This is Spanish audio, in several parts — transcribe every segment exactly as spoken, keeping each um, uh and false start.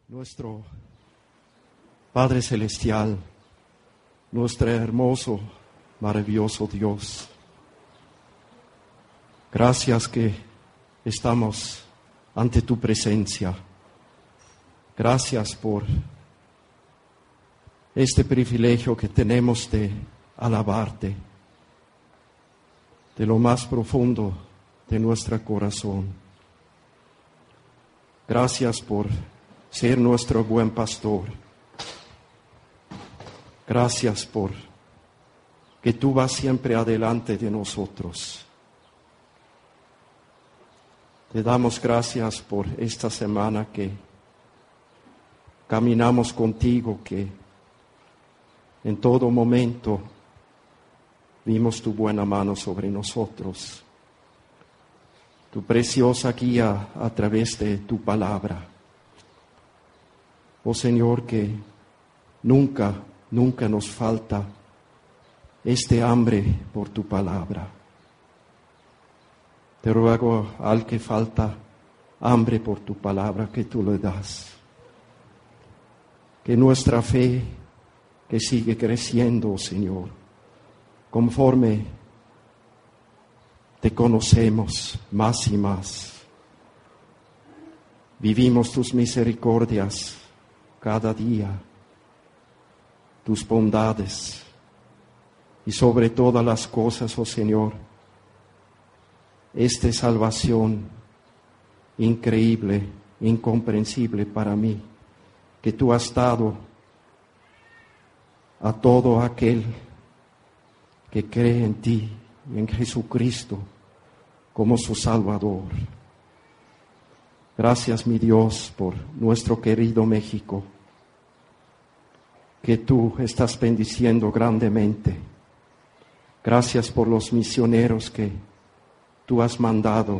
Nuestro Padre Celestial, nuestro hermoso, maravilloso Dios, gracias que estamos ante tu presencia. Gracias por este privilegio que tenemos de alabarte de lo más profundo de nuestro corazón. Gracias por ser nuestro buen pastor. Gracias por que tú vas siempre adelante de nosotros. Te damos gracias por esta semana que caminamos contigo, que en todo momento vimos tu buena mano sobre nosotros, tu preciosa guía a través de tu palabra. Oh Señor, que nunca, nunca nos falta este hambre por tu palabra. Te ruego al que falta hambre por tu palabra, que tú le das. Que nuestra fe, que sigue creciendo, oh Señor, conforme te conocemos más y más. Vivimos tus misericordias cada día, tus bondades, y sobre todas las cosas, oh Señor, esta salvación increíble, incomprensible para mí, que tú has dado a todo aquel que cree en ti y en Jesucristo como su Salvador. Gracias, mi Dios, por nuestro querido México, que tú estás bendiciendo grandemente. Gracias por los misioneros que tú has mandado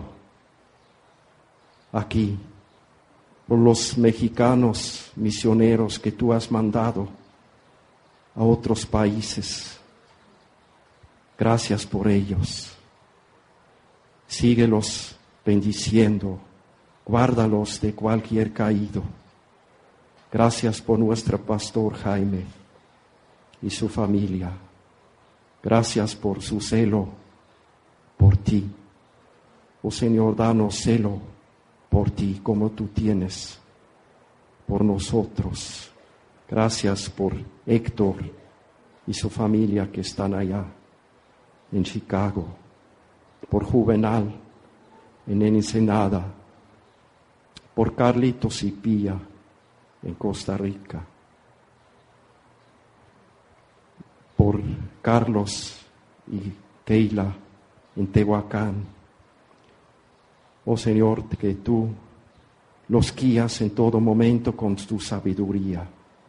aquí, por los mexicanos misioneros que tú has mandado a otros países. Gracias por ellos. Síguelos bendiciendo, guárdalos de cualquier caído. Gracias por nuestro pastor Jaime y su familia. Gracias por su celo por ti. Oh Señor, danos celo por ti como tú tienes por nosotros. Gracias por Héctor y su familia que están allá en Chicago, por Juvenal en Ensenada, por Carlitos y Pía en Costa Rica, por Carlos y Keila en Tehuacán. Oh Señor, que tú los guías en todo momento con tu sabiduría,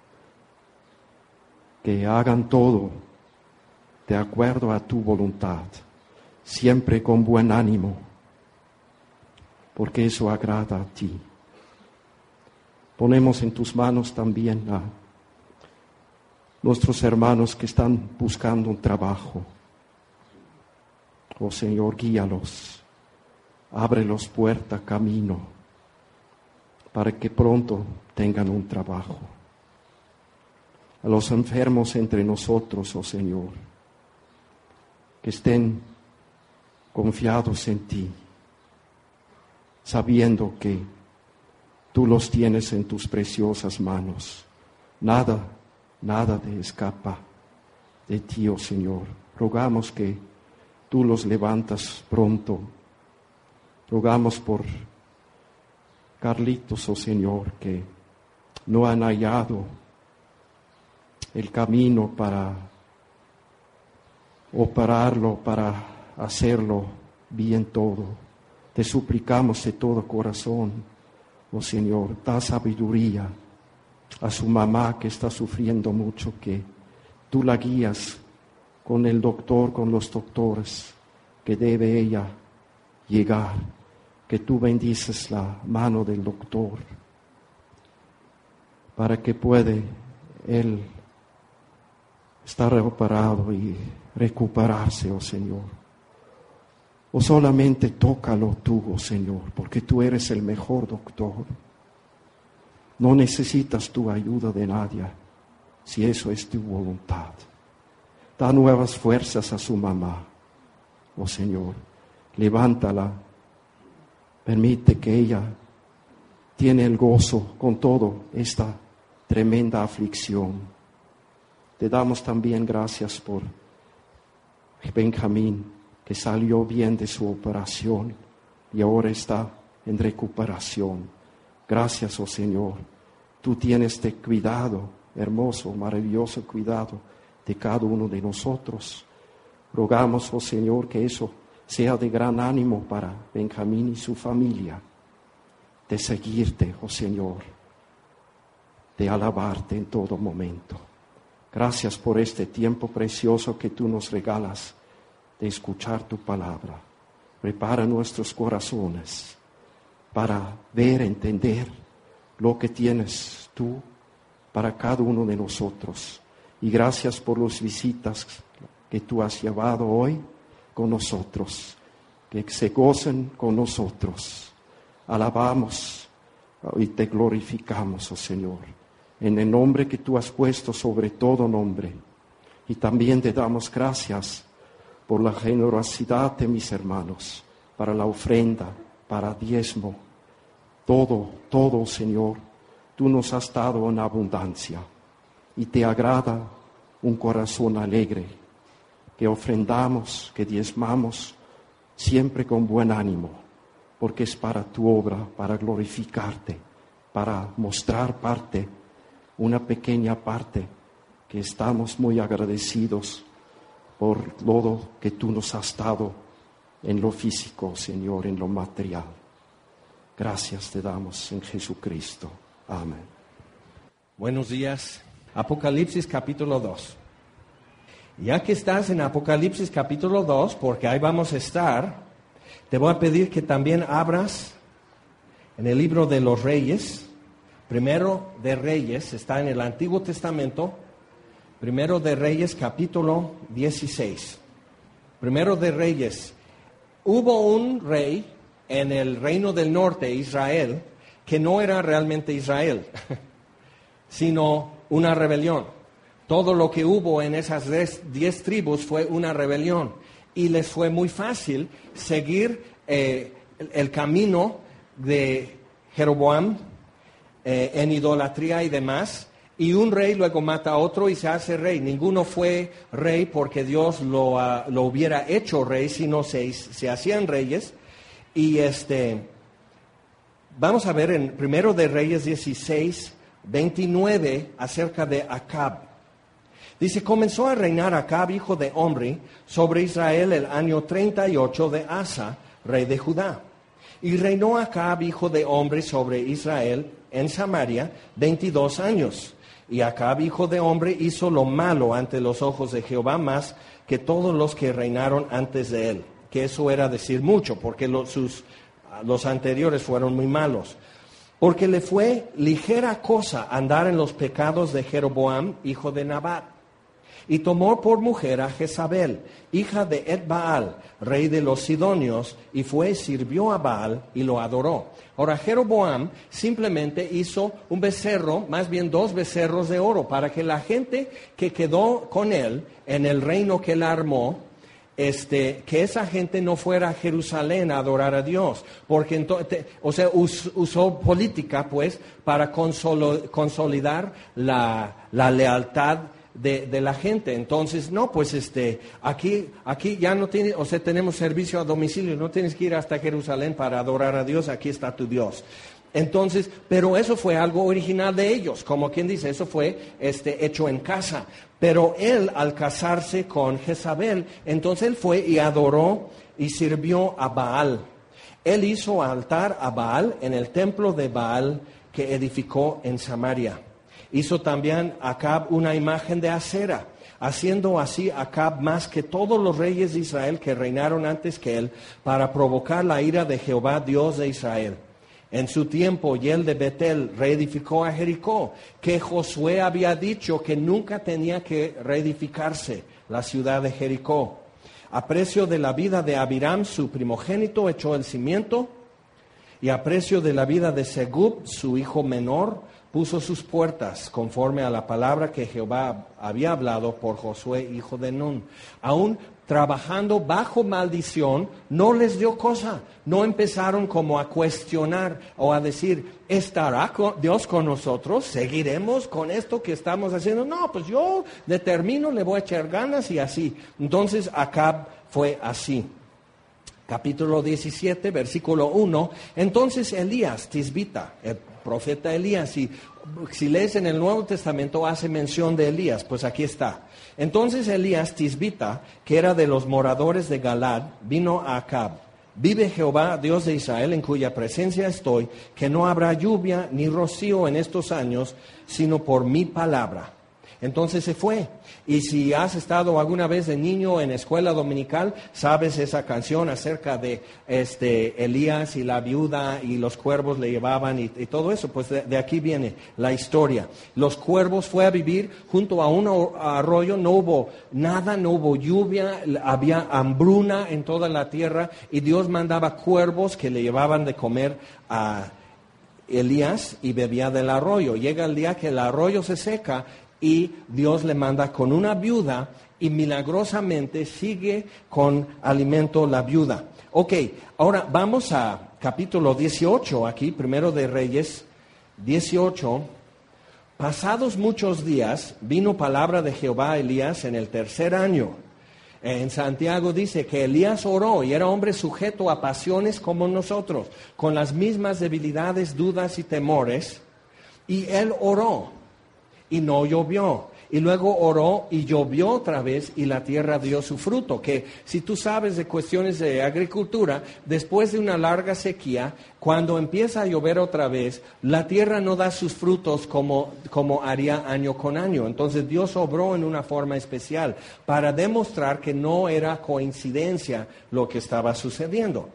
que hagan todo de acuerdo a tu voluntad, siempre con buen ánimo, porque eso agrada a ti. Ponemos en tus manos también a nuestros hermanos que están buscando un trabajo. Oh Señor, guíalos, ábrelos puerta, camino, para que pronto tengan un trabajo. A los enfermos entre nosotros, oh Señor, que estén confiados en ti, sabiendo que tú los tienes en tus preciosas manos. Nada, nada te escapa de ti, oh Señor. Rogamos que tú los levantas pronto. Rogamos por Carlitos, oh Señor, que no han hallado el camino para operarlo, para hacerlo bien todo. Te suplicamos de todo corazón, oh Señor, da sabiduría a su mamá que está sufriendo mucho, que tú la guías con el doctor, con los doctores que debe ella llegar, que tú bendices la mano del doctor para que puede él estar recuperado y recuperarse, oh Señor. O solamente tócalo tú, oh Señor, porque tú eres el mejor doctor. No necesitas tu ayuda de nadie, si eso es tu voluntad. Da nuevas fuerzas a su mamá, oh Señor. Levántala. Permite que ella tiene el gozo con todo esta tremenda aflicción. Te damos también gracias por Benjamín, que salió bien de su operación y ahora está en recuperación. Gracias, oh Señor. Tú tienes este cuidado, hermoso, maravilloso cuidado de cada uno de nosotros. Rogamos, oh Señor, que eso sea de gran ánimo para Benjamín y su familia, de seguirte, oh Señor, de alabarte en todo momento. Gracias por este tiempo precioso que tú nos regalas de escuchar tu palabra. Prepara nuestros corazones para ver, entender lo que tienes tú para cada uno de nosotros. Y gracias por las visitas que tú has llevado hoy con nosotros, que se gocen con nosotros. Alabamos y te glorificamos, oh Señor, en el nombre que tú has puesto sobre todo nombre. Y también te damos gracias por la generosidad de mis hermanos, para la ofrenda, para diezmo. Todo, todo, Señor, tú nos has dado en abundancia. Y te agrada un corazón alegre, que ofrendamos, que diezmamos, siempre con buen ánimo, porque es para tu obra, para glorificarte, para mostrar parte, una pequeña parte, que estamos muy agradecidos por todo que tú nos has dado en lo físico, Señor, en lo material. Gracias te damos en Jesucristo. Amén. Buenos días. Apocalipsis capítulo dos. Ya que estás en Apocalipsis capítulo dos, porque ahí vamos a estar, te voy a pedir que también abras en el libro de los Reyes. Primero de Reyes, está en el Antiguo Testamento. Primero de Reyes capítulo dieciséis. Primero de Reyes. Hubo un rey en el reino del norte, Israel, que no era realmente Israel, sino una rebelión. Todo lo que hubo en esas diez, diez tribus fue una rebelión. Y les fue muy fácil seguir eh, el, el camino de Jeroboam eh, en idolatría y demás. Y un rey luego mata a otro y se hace rey. Ninguno fue rey porque Dios lo, uh, lo hubiera hecho rey, sino se, se hacían reyes. Y este, vamos a ver en Primero de Reyes dieciséis, veintinueve, acerca de Acab. Dice, comenzó a reinar Acab, hijo de Omri, sobre Israel el año treinta y ocho de Asa, rey de Judá. Y reinó Acab, hijo de Omri, sobre Israel en Samaria veintidós años. Y Acab, hijo de Omri, hizo lo malo ante los ojos de Jehová más que todos los que reinaron antes de él. Que eso era decir mucho, porque los, sus, los anteriores fueron muy malos. Porque le fue ligera cosa andar en los pecados de Jeroboam, hijo de Nabat. Y tomó por mujer a Jezabel, hija de Etbaal, rey de los Sidonios, y fue, sirvió a Baal y lo adoró. Ahora, Jeroboam simplemente hizo un becerro, más bien dos becerros de oro, para que la gente que quedó con él en el reino que él armó, Este, que esa gente no fuera a Jerusalén a adorar a Dios, porque entonces, o sea, us, usó política, pues, para consolo, consolidar la, la lealtad de, de la gente. Entonces, no, pues, este, aquí, aquí ya no tiene, o sea, tenemos servicio a domicilio, no tienes que ir hasta Jerusalén para adorar a Dios, aquí está tu Dios. Entonces, pero eso fue algo original de ellos, como quien dice, eso fue este, hecho en casa. Pero él, al casarse con Jezabel, entonces él fue y adoró y sirvió a Baal. Él hizo altar a Baal en el templo de Baal que edificó en Samaria. Hizo también Acab una imagen de acera, haciendo así Acab más que todos los reyes de Israel que reinaron antes que él, para provocar la ira de Jehová, Dios de Israel. En su tiempo, Yel de Betel reedificó a Jericó, que Josué había dicho que nunca tenía que reedificarse la ciudad de Jericó. A precio de la vida de Abiram, su primogénito, echó el cimiento. y a precio de la vida de Segub, su hijo menor, puso sus puertas conforme a la palabra que Jehová había hablado por Josué, hijo de Nun. Aún trabajando bajo maldición, no les dio cosa. No empezaron como a cuestionar o a decir, ¿estará Dios con nosotros? ¿Seguiremos con esto que estamos haciendo? No, pues yo determino, le voy a echar ganas y así. Entonces Acab fue así. Capítulo diecisiete, versículo uno. Entonces Elías, Tisbita, el profeta Elías, y si lees en el Nuevo Testamento hace mención de Elías, pues aquí está. Entonces Elías, Tisbita, que era de los moradores de Galad, vino a Acab. Vive Jehová, Dios de Israel, en cuya presencia estoy, que no habrá lluvia ni rocío en estos años, sino por mi palabra. Entonces se fue. Y si has estado alguna vez de niño en escuela dominical, sabes esa canción acerca de este Elías y la viuda y los cuervos le llevaban y, y todo eso. Pues de, de aquí viene la historia. Los cuervos fue a vivir junto a un arroyo, no hubo nada, no hubo lluvia, había hambruna en toda la tierra y Dios mandaba cuervos que le llevaban de comer a Elías y bebía del arroyo. Llega el día que el arroyo se seca y Dios le manda con una viuda y milagrosamente sigue con alimento la viuda. Ok, ahora vamos a capítulo dieciocho aquí, primero de Reyes dieciocho. Pasados muchos días vino palabra de Jehová a Elías en el tercer año. En Santiago dice que Elías oró y era hombre sujeto a pasiones como nosotros, con las mismas debilidades, dudas y temores, y él oró. Y no llovió. Y luego oró y llovió otra vez y la tierra dio su fruto. Que si tú sabes de cuestiones de agricultura, después de una larga sequía, cuando empieza a llover otra vez, la tierra no da sus frutos como, como haría año con año. Entonces Dios obró en una forma especial para demostrar que no era coincidencia lo que estaba sucediendo.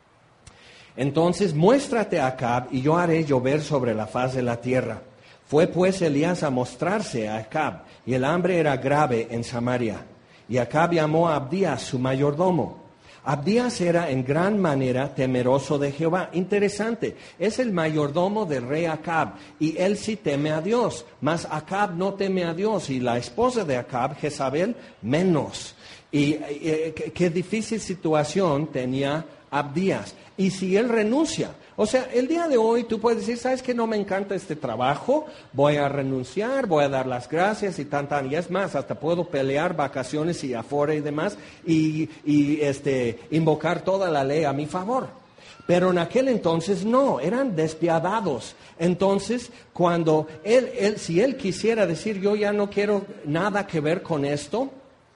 Entonces muéstrate a Acab y yo haré llover sobre la faz de la tierra. Fue pues Elías a mostrarse a Acab, y el hambre era grave en Samaria. Y Acab llamó a Abdías, su mayordomo. Abdías era en gran manera temeroso de Jehová. Interesante, es el mayordomo del rey Acab, y él sí teme a Dios, mas Acab no teme a Dios, y la esposa de Acab, Jezabel, menos. Y eh, qué difícil situación tenía Abdías. Y si él renuncia, o sea, el día de hoy tú puedes decir, ¿sabes que no me encanta este trabajo? Voy a renunciar, voy a dar las gracias y tan, tan. Y es más, hasta puedo pelear vacaciones y afuera y demás y, y este, invocar toda la ley a mi favor. Pero en aquel entonces no, eran despiadados. Entonces, cuando él, él, si él quisiera decir, yo ya no quiero nada que ver con esto,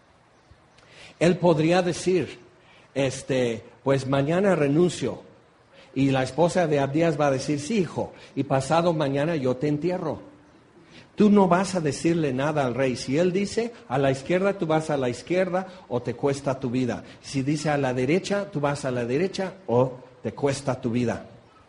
él podría decir, este, pues mañana renuncio. Y la esposa de Abdías va a decir, sí, hijo, y pasado mañana yo te entierro. Tú no vas a decirle nada al rey. Si él dice a la izquierda, tú vas a la izquierda o te cuesta tu vida. Si dice a la derecha, tú vas a la derecha o te cuesta tu vida.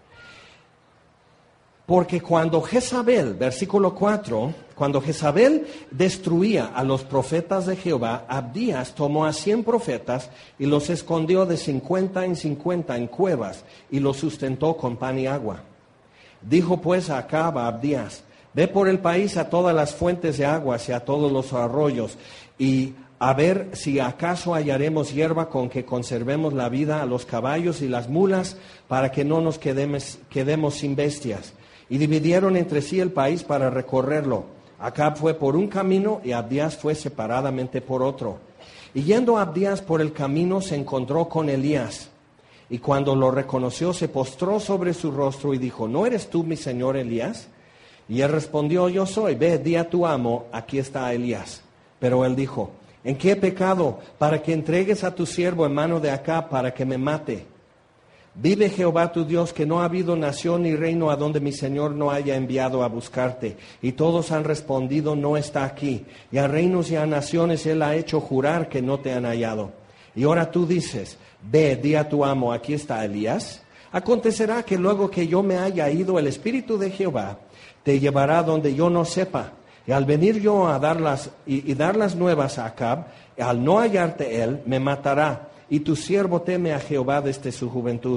Porque cuando Jezabel, versículo cuatro, cuando Jezabel destruía a los profetas de Jehová, Abdías tomó a cien profetas y los escondió de cincuenta en cincuenta en cuevas y los sustentó con pan y agua. Dijo pues a Acab a Abdías, ve por el país a todas las fuentes de aguas y a todos los arroyos y a ver si acaso hallaremos hierba con que conservemos la vida a los caballos y las mulas para que no nos quedemos, quedemos sin bestias. Y dividieron entre sí el país para recorrerlo. Acab fue por un camino y Abdías fue separadamente por otro. Y yendo Abdías por el camino se encontró con Elías. Y cuando lo reconoció se postró sobre su rostro y dijo, ¿no eres tú mi señor Elías? Y él respondió, yo soy, ve, di a tu amo, aquí está Elías. Pero él dijo, ¿en qué he pecado para que entregues a tu siervo en mano de Acab para que me mate? Vive Jehová tu Dios, que no ha habido nación ni reino a donde mi Señor no haya enviado a buscarte. Y todos han respondido, no está aquí. Y a reinos y a naciones él ha hecho jurar que no te han hallado. Y ahora tú dices, ve, di a tu amo, aquí está Elías. Acontecerá que luego que yo me haya ido, el Espíritu de Jehová te llevará donde yo no sepa. Y al venir yo a dar las, y, y dar las nuevas a Acab, al no hallarte él, me matará. Y tu siervo teme a Jehová desde su juventud.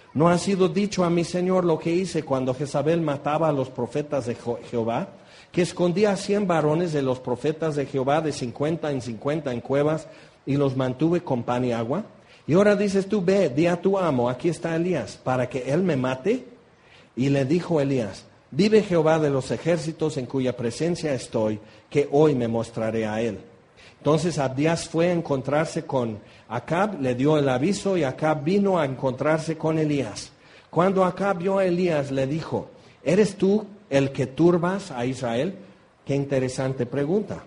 ¿No ha sido dicho a mi señor lo que hice cuando Jezabel mataba a los profetas de Jehová? Que escondía a cien varones de los profetas de Jehová de cincuenta en cincuenta en cuevas y los mantuve con pan y agua. Y ahora dices tú, ve, di a tu amo, aquí está Elías, para que él me mate. Y le dijo Elías, vive Jehová de los ejércitos en cuya presencia estoy, que hoy me mostraré a él. Entonces Abdías fue a encontrarse con Acab, le dio el aviso y Acab vino a encontrarse con Elías. Cuando Acab vio a Elías, le dijo, ¿eres tú el que turbas a Israel? Qué interesante pregunta.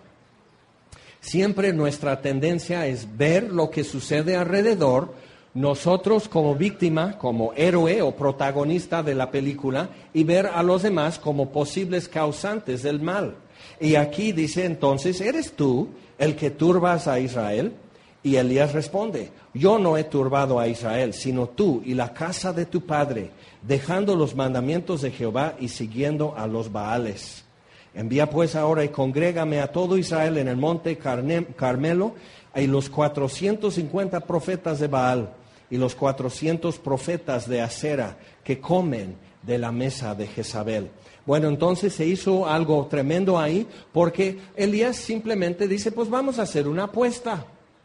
Siempre nuestra tendencia es ver lo que sucede alrededor, nosotros como víctima, como héroe o protagonista de la película, y ver a los demás como posibles causantes del mal. Y aquí dice entonces, ¿eres tú el que turbas a Israel? Y Elías responde, yo no he turbado a Israel, sino tú y la casa de tu padre, dejando los mandamientos de Jehová y siguiendo a los Baales. Envía pues ahora y congrégame a todo Israel en el monte Carmelo, y los cuatrocientos cincuenta profetas de Baal, y los cuatrocientos profetas de Asera, que comen de la mesa de Jezabel. Bueno, entonces se hizo algo tremendo ahí, porque Elías simplemente dice, pues vamos a hacer una apuesta.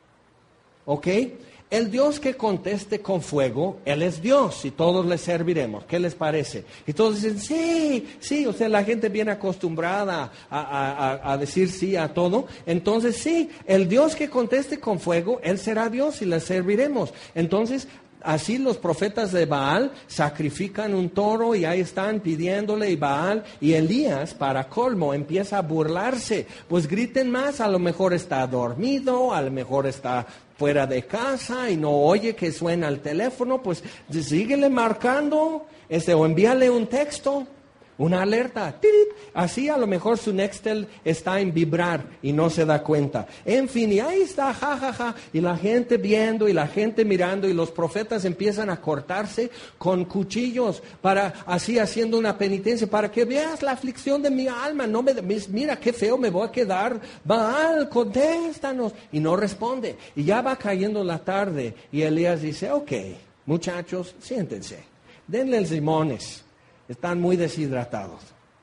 ¿Ok? El Dios que conteste con fuego, Él es Dios y todos le serviremos. ¿Qué les parece? Y todos dicen, sí, sí, o sea, la gente viene acostumbrada a, a, a decir sí a todo. Entonces, sí, el Dios que conteste con fuego, Él será Dios y le serviremos. Entonces, así los profetas de Baal sacrifican un toro y ahí están pidiéndole, y Baal y Elías, para colmo, empieza a burlarse. Pues griten más, a lo mejor está dormido, a lo mejor está fuera de casa y no oye que suena el teléfono, pues síguele marcando, este, o envíale un texto, una alerta, ¡tirit! Así a lo mejor su Nextel está en vibrar y no se da cuenta. En fin, y ahí está, jajaja, ja, ja, y la gente viendo y la gente mirando, y los profetas empiezan a cortarse con cuchillos, para así haciendo una penitencia, para que veas la aflicción de mi alma, no me, mira qué feo me voy a quedar, Baal, contéstanos, y no responde. Y ya va cayendo la tarde, y Elías dice, ok, muchachos, siéntense, denle limones. Están muy deshidratados.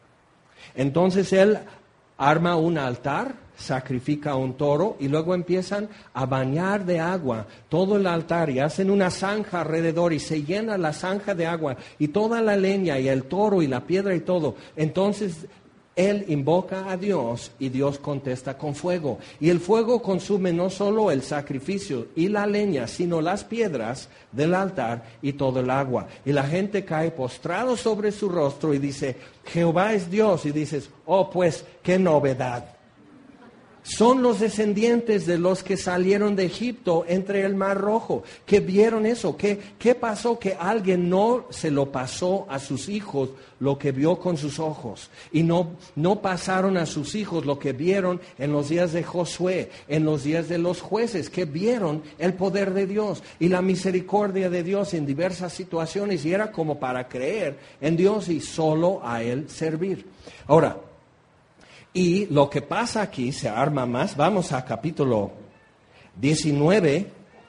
Entonces él arma un altar, sacrifica un toro y luego empiezan a bañar de agua todo el altar y hacen una zanja alrededor y se llena la zanja de agua y toda la leña y el toro y la piedra y todo. Entonces él invoca a Dios y Dios contesta con fuego. Y el fuego consume no solo el sacrificio y la leña, sino las piedras del altar y todo el agua. Y la gente cae postrado sobre su rostro y dice, Jehová es Dios. Y dices, oh pues, qué novedad. Son los descendientes de los que salieron de Egipto entre el Mar Rojo, que vieron eso. ¿Qué, qué pasó? Que alguien no se lo pasó a sus hijos lo que vio con sus ojos. Y no, no pasaron a sus hijos lo que vieron en los días de Josué, en los días de los jueces, que vieron el poder de Dios y la misericordia de Dios en diversas situaciones. Y era como para creer en Dios y solo a Él servir. Ahora, y lo que pasa aquí se arma más. Vamos a capítulo diecinueve.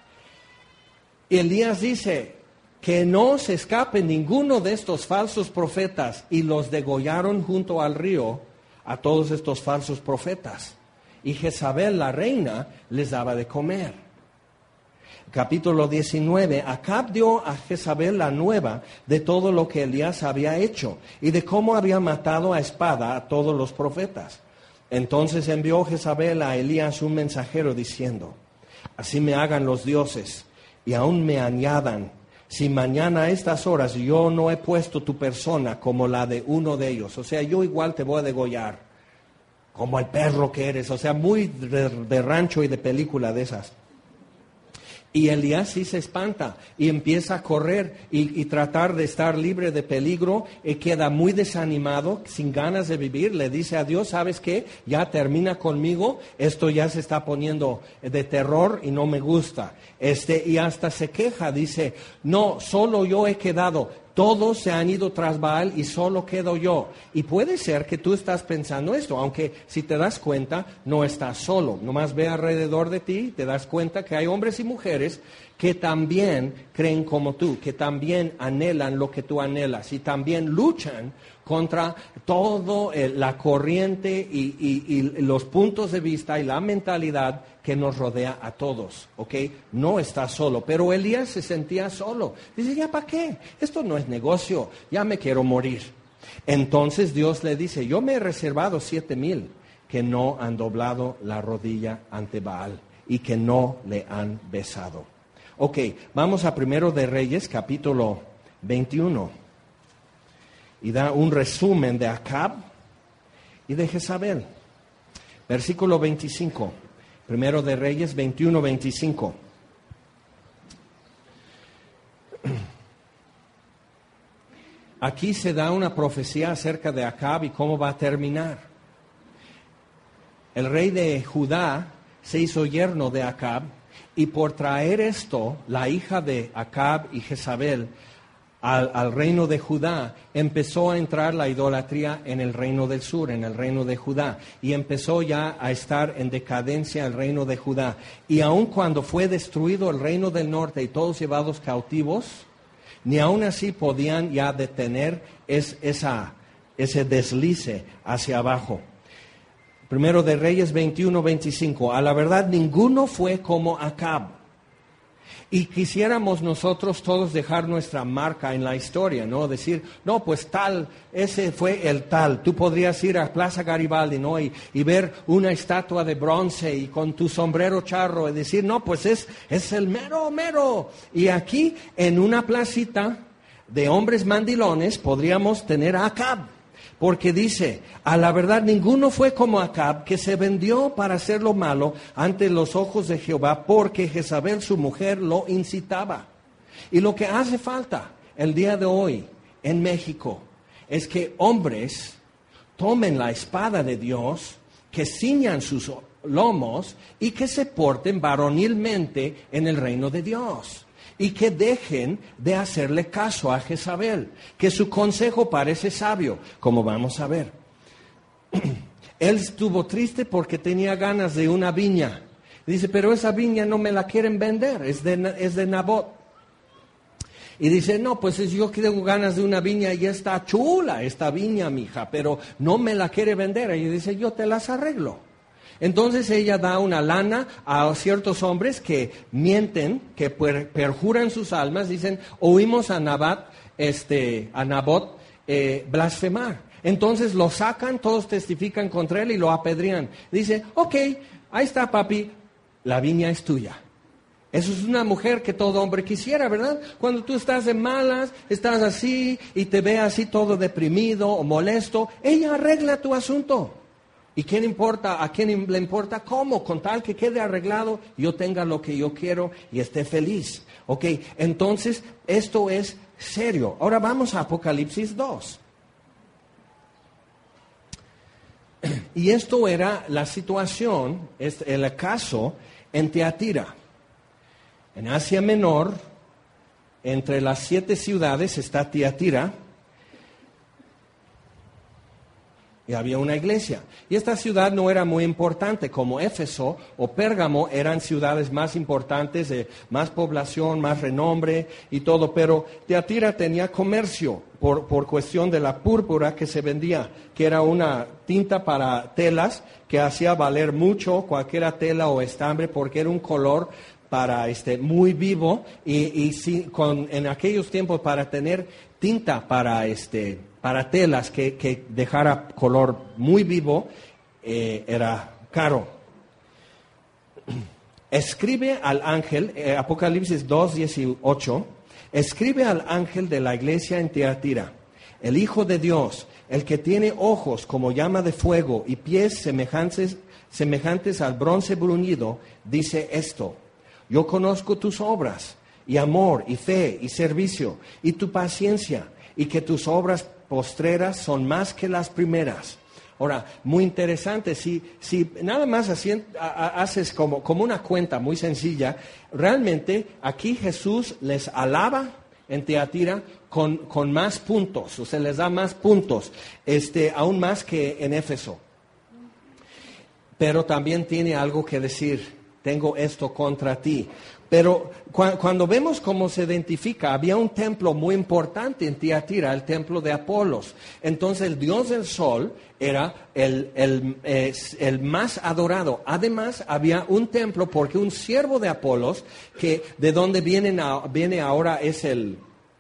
Elías dice que no se escape ninguno de estos falsos profetas, y los degollaron junto al río a todos estos falsos profetas. Y Jezabel, la reina, les daba de comer. Capítulo diecinueve, Acab dio a Jezabel la nueva de todo lo que Elías había hecho y de cómo había matado a espada a todos los profetas. Entonces envió Jezabel a Elías un mensajero diciendo, así me hagan los dioses y aún me añadan, si mañana a estas horas yo no he puesto tu persona como la de uno de ellos, o sea, yo igual te voy a degollar, como el perro que eres, o sea, muy de, de rancho y de película de esas. Y Elías sí se espanta y empieza a correr y, y tratar de estar libre de peligro, y queda muy desanimado, sin ganas de vivir. Le dice a Dios, ¿sabes qué? Ya termina conmigo, esto ya se está poniendo de terror y no me gusta. Este, y hasta se queja, dice, no, solo yo he quedado. Todos se han ido tras Baal y solo quedo yo. Y puede ser que tú estás pensando esto, aunque si te das cuenta, no estás solo. Nomás ve alrededor de ti, te das cuenta que hay hombres y mujeres que también creen como tú, que también anhelan lo que tú anhelas y también luchan contra todo eh, la corriente y, y, y los puntos de vista y la mentalidad que nos rodea a todos, ¿ok? No está solo, pero Elías se sentía solo. Dice, ¿ya para qué? Esto no es negocio, ya me quiero morir. Entonces Dios le dice, yo me he reservado siete mil que no han doblado la rodilla ante Baal y que no le han besado. Ok, vamos a Primero de Reyes, capítulo veintiuno. Y da un resumen de Acab y de Jezabel. Versículo veinticinco. Primero de Reyes veintiuno, veinticinco. Aquí se da una profecía acerca de Acab y cómo va a terminar. El rey de Judá se hizo yerno de Acab y por traer esto, la hija de Acab y Jezabel Al, al reino de Judá, empezó a entrar la idolatría en el reino del sur, en el reino de Judá, y empezó ya a estar en decadencia el reino de Judá. Y aun cuando fue destruido el reino del norte y todos llevados cautivos, ni aun así podían ya detener es, esa, ese deslice hacia abajo. Primero de Reyes veintiuno, veinticinco. A la verdad, ninguno fue como Acab. Y quisiéramos nosotros todos dejar nuestra marca en la historia, ¿no? Decir, no, pues tal, ese fue el tal. Tú podrías ir a Plaza Garibaldi, ¿no? Y, y ver una estatua de bronce y con tu sombrero charro y decir, no, pues es, es el mero, mero. Y aquí, en una placita de hombres mandilones, podríamos tener a Acab. Porque dice, a la verdad ninguno fue como Acab, que se vendió para hacer lo malo ante los ojos de Jehová, porque Jezabel su mujer lo incitaba. Y lo que hace falta el día de hoy en México es que hombres tomen la espada de Dios, que ciñan sus lomos y que se porten varonilmente en el reino de Dios. Y que dejen de hacerle caso a Jezabel, que su consejo parece sabio, como vamos a ver. Él estuvo triste porque tenía ganas de una viña. Dice, pero esa viña no me la quieren vender, es de, es de Nabot. Y dice, no, pues yo tengo ganas de una viña y está chula esta viña, mija, pero no me la quiere vender. Y dice, yo te las arreglo. Entonces ella da una lana a ciertos hombres que mienten, que per, perjuran sus almas, dicen, oímos a Nabat, este, a Nabot eh, blasfemar. Entonces lo sacan, todos testifican contra él y lo apedrean. Dice, ok, ahí está papi, la viña es tuya. Eso es una mujer que todo hombre quisiera, ¿verdad? Cuando tú estás de malas, estás así y te ve así todo deprimido o molesto, ella arregla tu asunto. ¿Y quién importa? ¿A quién le importa cómo? Con tal que quede arreglado, yo tenga lo que yo quiero y esté feliz. Ok, entonces esto es serio. Ahora vamos a Apocalipsis dos. Y esto era la situación, es el caso en Tiatira. En Asia Menor, entre las siete ciudades está Tiatira. Y había una iglesia. Y esta ciudad no era muy importante, como Éfeso o Pérgamo eran ciudades más importantes, de más población, más renombre y todo. Pero Tiatira tenía comercio por, por cuestión de la púrpura que se vendía, que era una tinta para telas que hacía valer mucho cualquier tela o estambre porque era un color para este muy vivo y, y si, con, en aquellos tiempos para tener tinta para este para telas que, que dejara color muy vivo, eh, era caro. Escribe al ángel, eh, Apocalipsis dos, dieciocho, escribe al ángel de la iglesia en Tiatira, el Hijo de Dios, el que tiene ojos como llama de fuego y pies semejantes, semejantes al bronce bruñido, dice esto: yo conozco tus obras, y amor, y fe, y servicio, y tu paciencia, y que tus obras postreras son más que las primeras. Ahora, muy interesante, si, si nada más así, a, a, haces como, como una cuenta muy sencilla, realmente aquí Jesús les alaba en Tiatira con, con más puntos, o sea, les da más puntos, este, aún más que en Éfeso. Pero también tiene algo que decir, tengo esto contra ti. Pero cu- cuando vemos cómo se identifica, había un templo muy importante en Tiatira, el templo de Apolos. Entonces el dios del sol era el, el, eh, el más adorado. Además había un templo porque un siervo de Apolos, que de donde vienen a, viene ahora es el,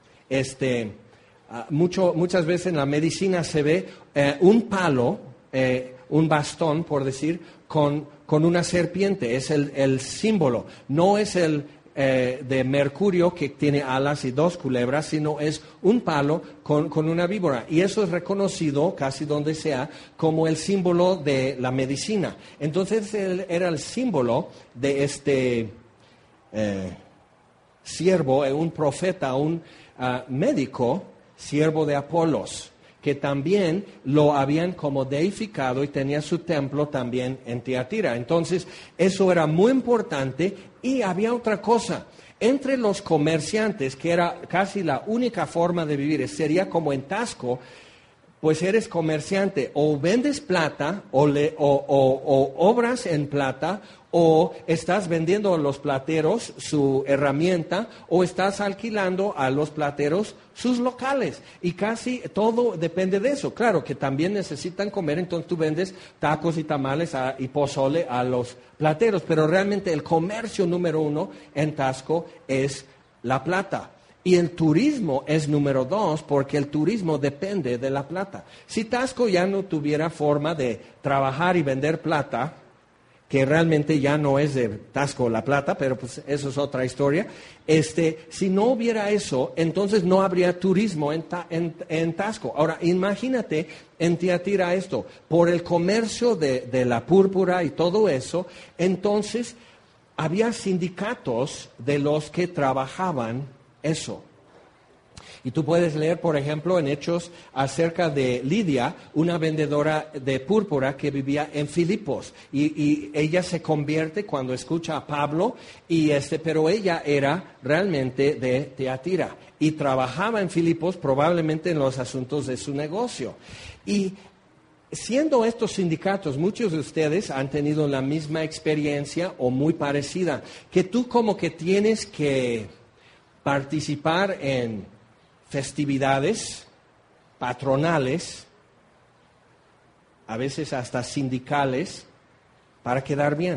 este, uh, mucho, muchas veces en la medicina se ve eh, un palo, eh, un bastón por decir, con... con una serpiente, es el, el símbolo, no es el eh, de Mercurio que tiene alas y dos culebras, sino es un palo con, con una víbora. Y eso es reconocido casi donde sea como el símbolo de la medicina. Entonces él era el símbolo de este eh, siervo, un profeta, un uh, médico, siervo de Apolos, que también lo habían como deificado y tenía su templo también en Tiatira. Entonces, eso era muy importante y había otra cosa. Entre los comerciantes, que era casi la única forma de vivir, sería como en Tasco, pues eres comerciante, o vendes plata, o, le, o, o, o obras en plata, o estás vendiendo a los plateros su herramienta, o estás alquilando a los plateros sus locales. Y casi todo depende de eso. Claro que también necesitan comer, entonces tú vendes tacos y tamales a, y pozole a los plateros. Pero realmente el comercio número uno en Tasco es la plata. Y el turismo es número dos, porque el turismo depende de la plata. Si Tasco ya no tuviera forma de trabajar y vender plata, que realmente ya no es de Tasco la plata, pero pues eso es otra historia. Este, si no hubiera eso, entonces no habría turismo en, ta, en, en Tasco. Ahora, imagínate en Tiatira esto, por el comercio de, de la púrpura y todo eso, entonces había sindicatos de los que trabajaban eso. Y tú puedes leer, por ejemplo, en Hechos acerca de Lidia, una vendedora de púrpura que vivía en Filipos. Y, y ella se convierte cuando escucha a Pablo, y este, pero ella era realmente de Tiatira. Y trabajaba en Filipos probablemente en los asuntos de su negocio. Y siendo estos sindicatos, muchos de ustedes han tenido la misma experiencia o muy parecida, que tú como que tienes que participar en festividades patronales, a veces hasta sindicales, para quedar bien.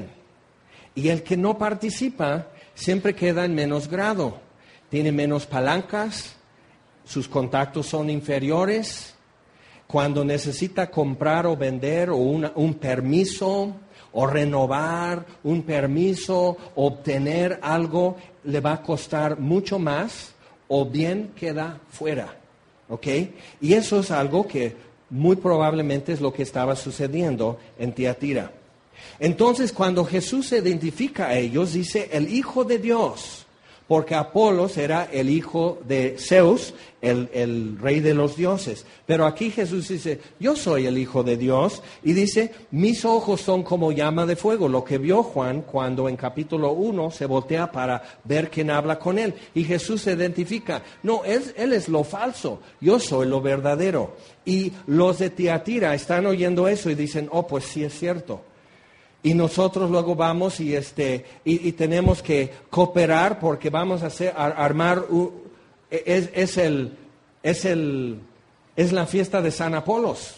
Y el que no participa siempre queda en menos grado, tiene menos palancas, sus contactos son inferiores. Cuando necesita comprar o vender o una, un permiso o renovar un permiso, obtener algo, le va a costar mucho más, o bien queda fuera, ¿ok? Y eso es algo que muy probablemente es lo que estaba sucediendo en Tiatira. Entonces, cuando Jesús se identifica a ellos, dice el Hijo de Dios, porque Apolos era el hijo de Zeus, el, el rey de los dioses. Pero aquí Jesús dice, yo soy el Hijo de Dios, y dice, mis ojos son como llama de fuego, lo que vio Juan cuando en capítulo uno se voltea para ver quién habla con él. Y Jesús se identifica, no, él, él es lo falso, yo soy lo verdadero. Y los de Tiatira están oyendo eso y dicen, oh, pues sí es cierto. Y nosotros luego vamos y este y, y tenemos que cooperar porque vamos a hacer a, armar uh, es, es el es el es la fiesta de San Apolos,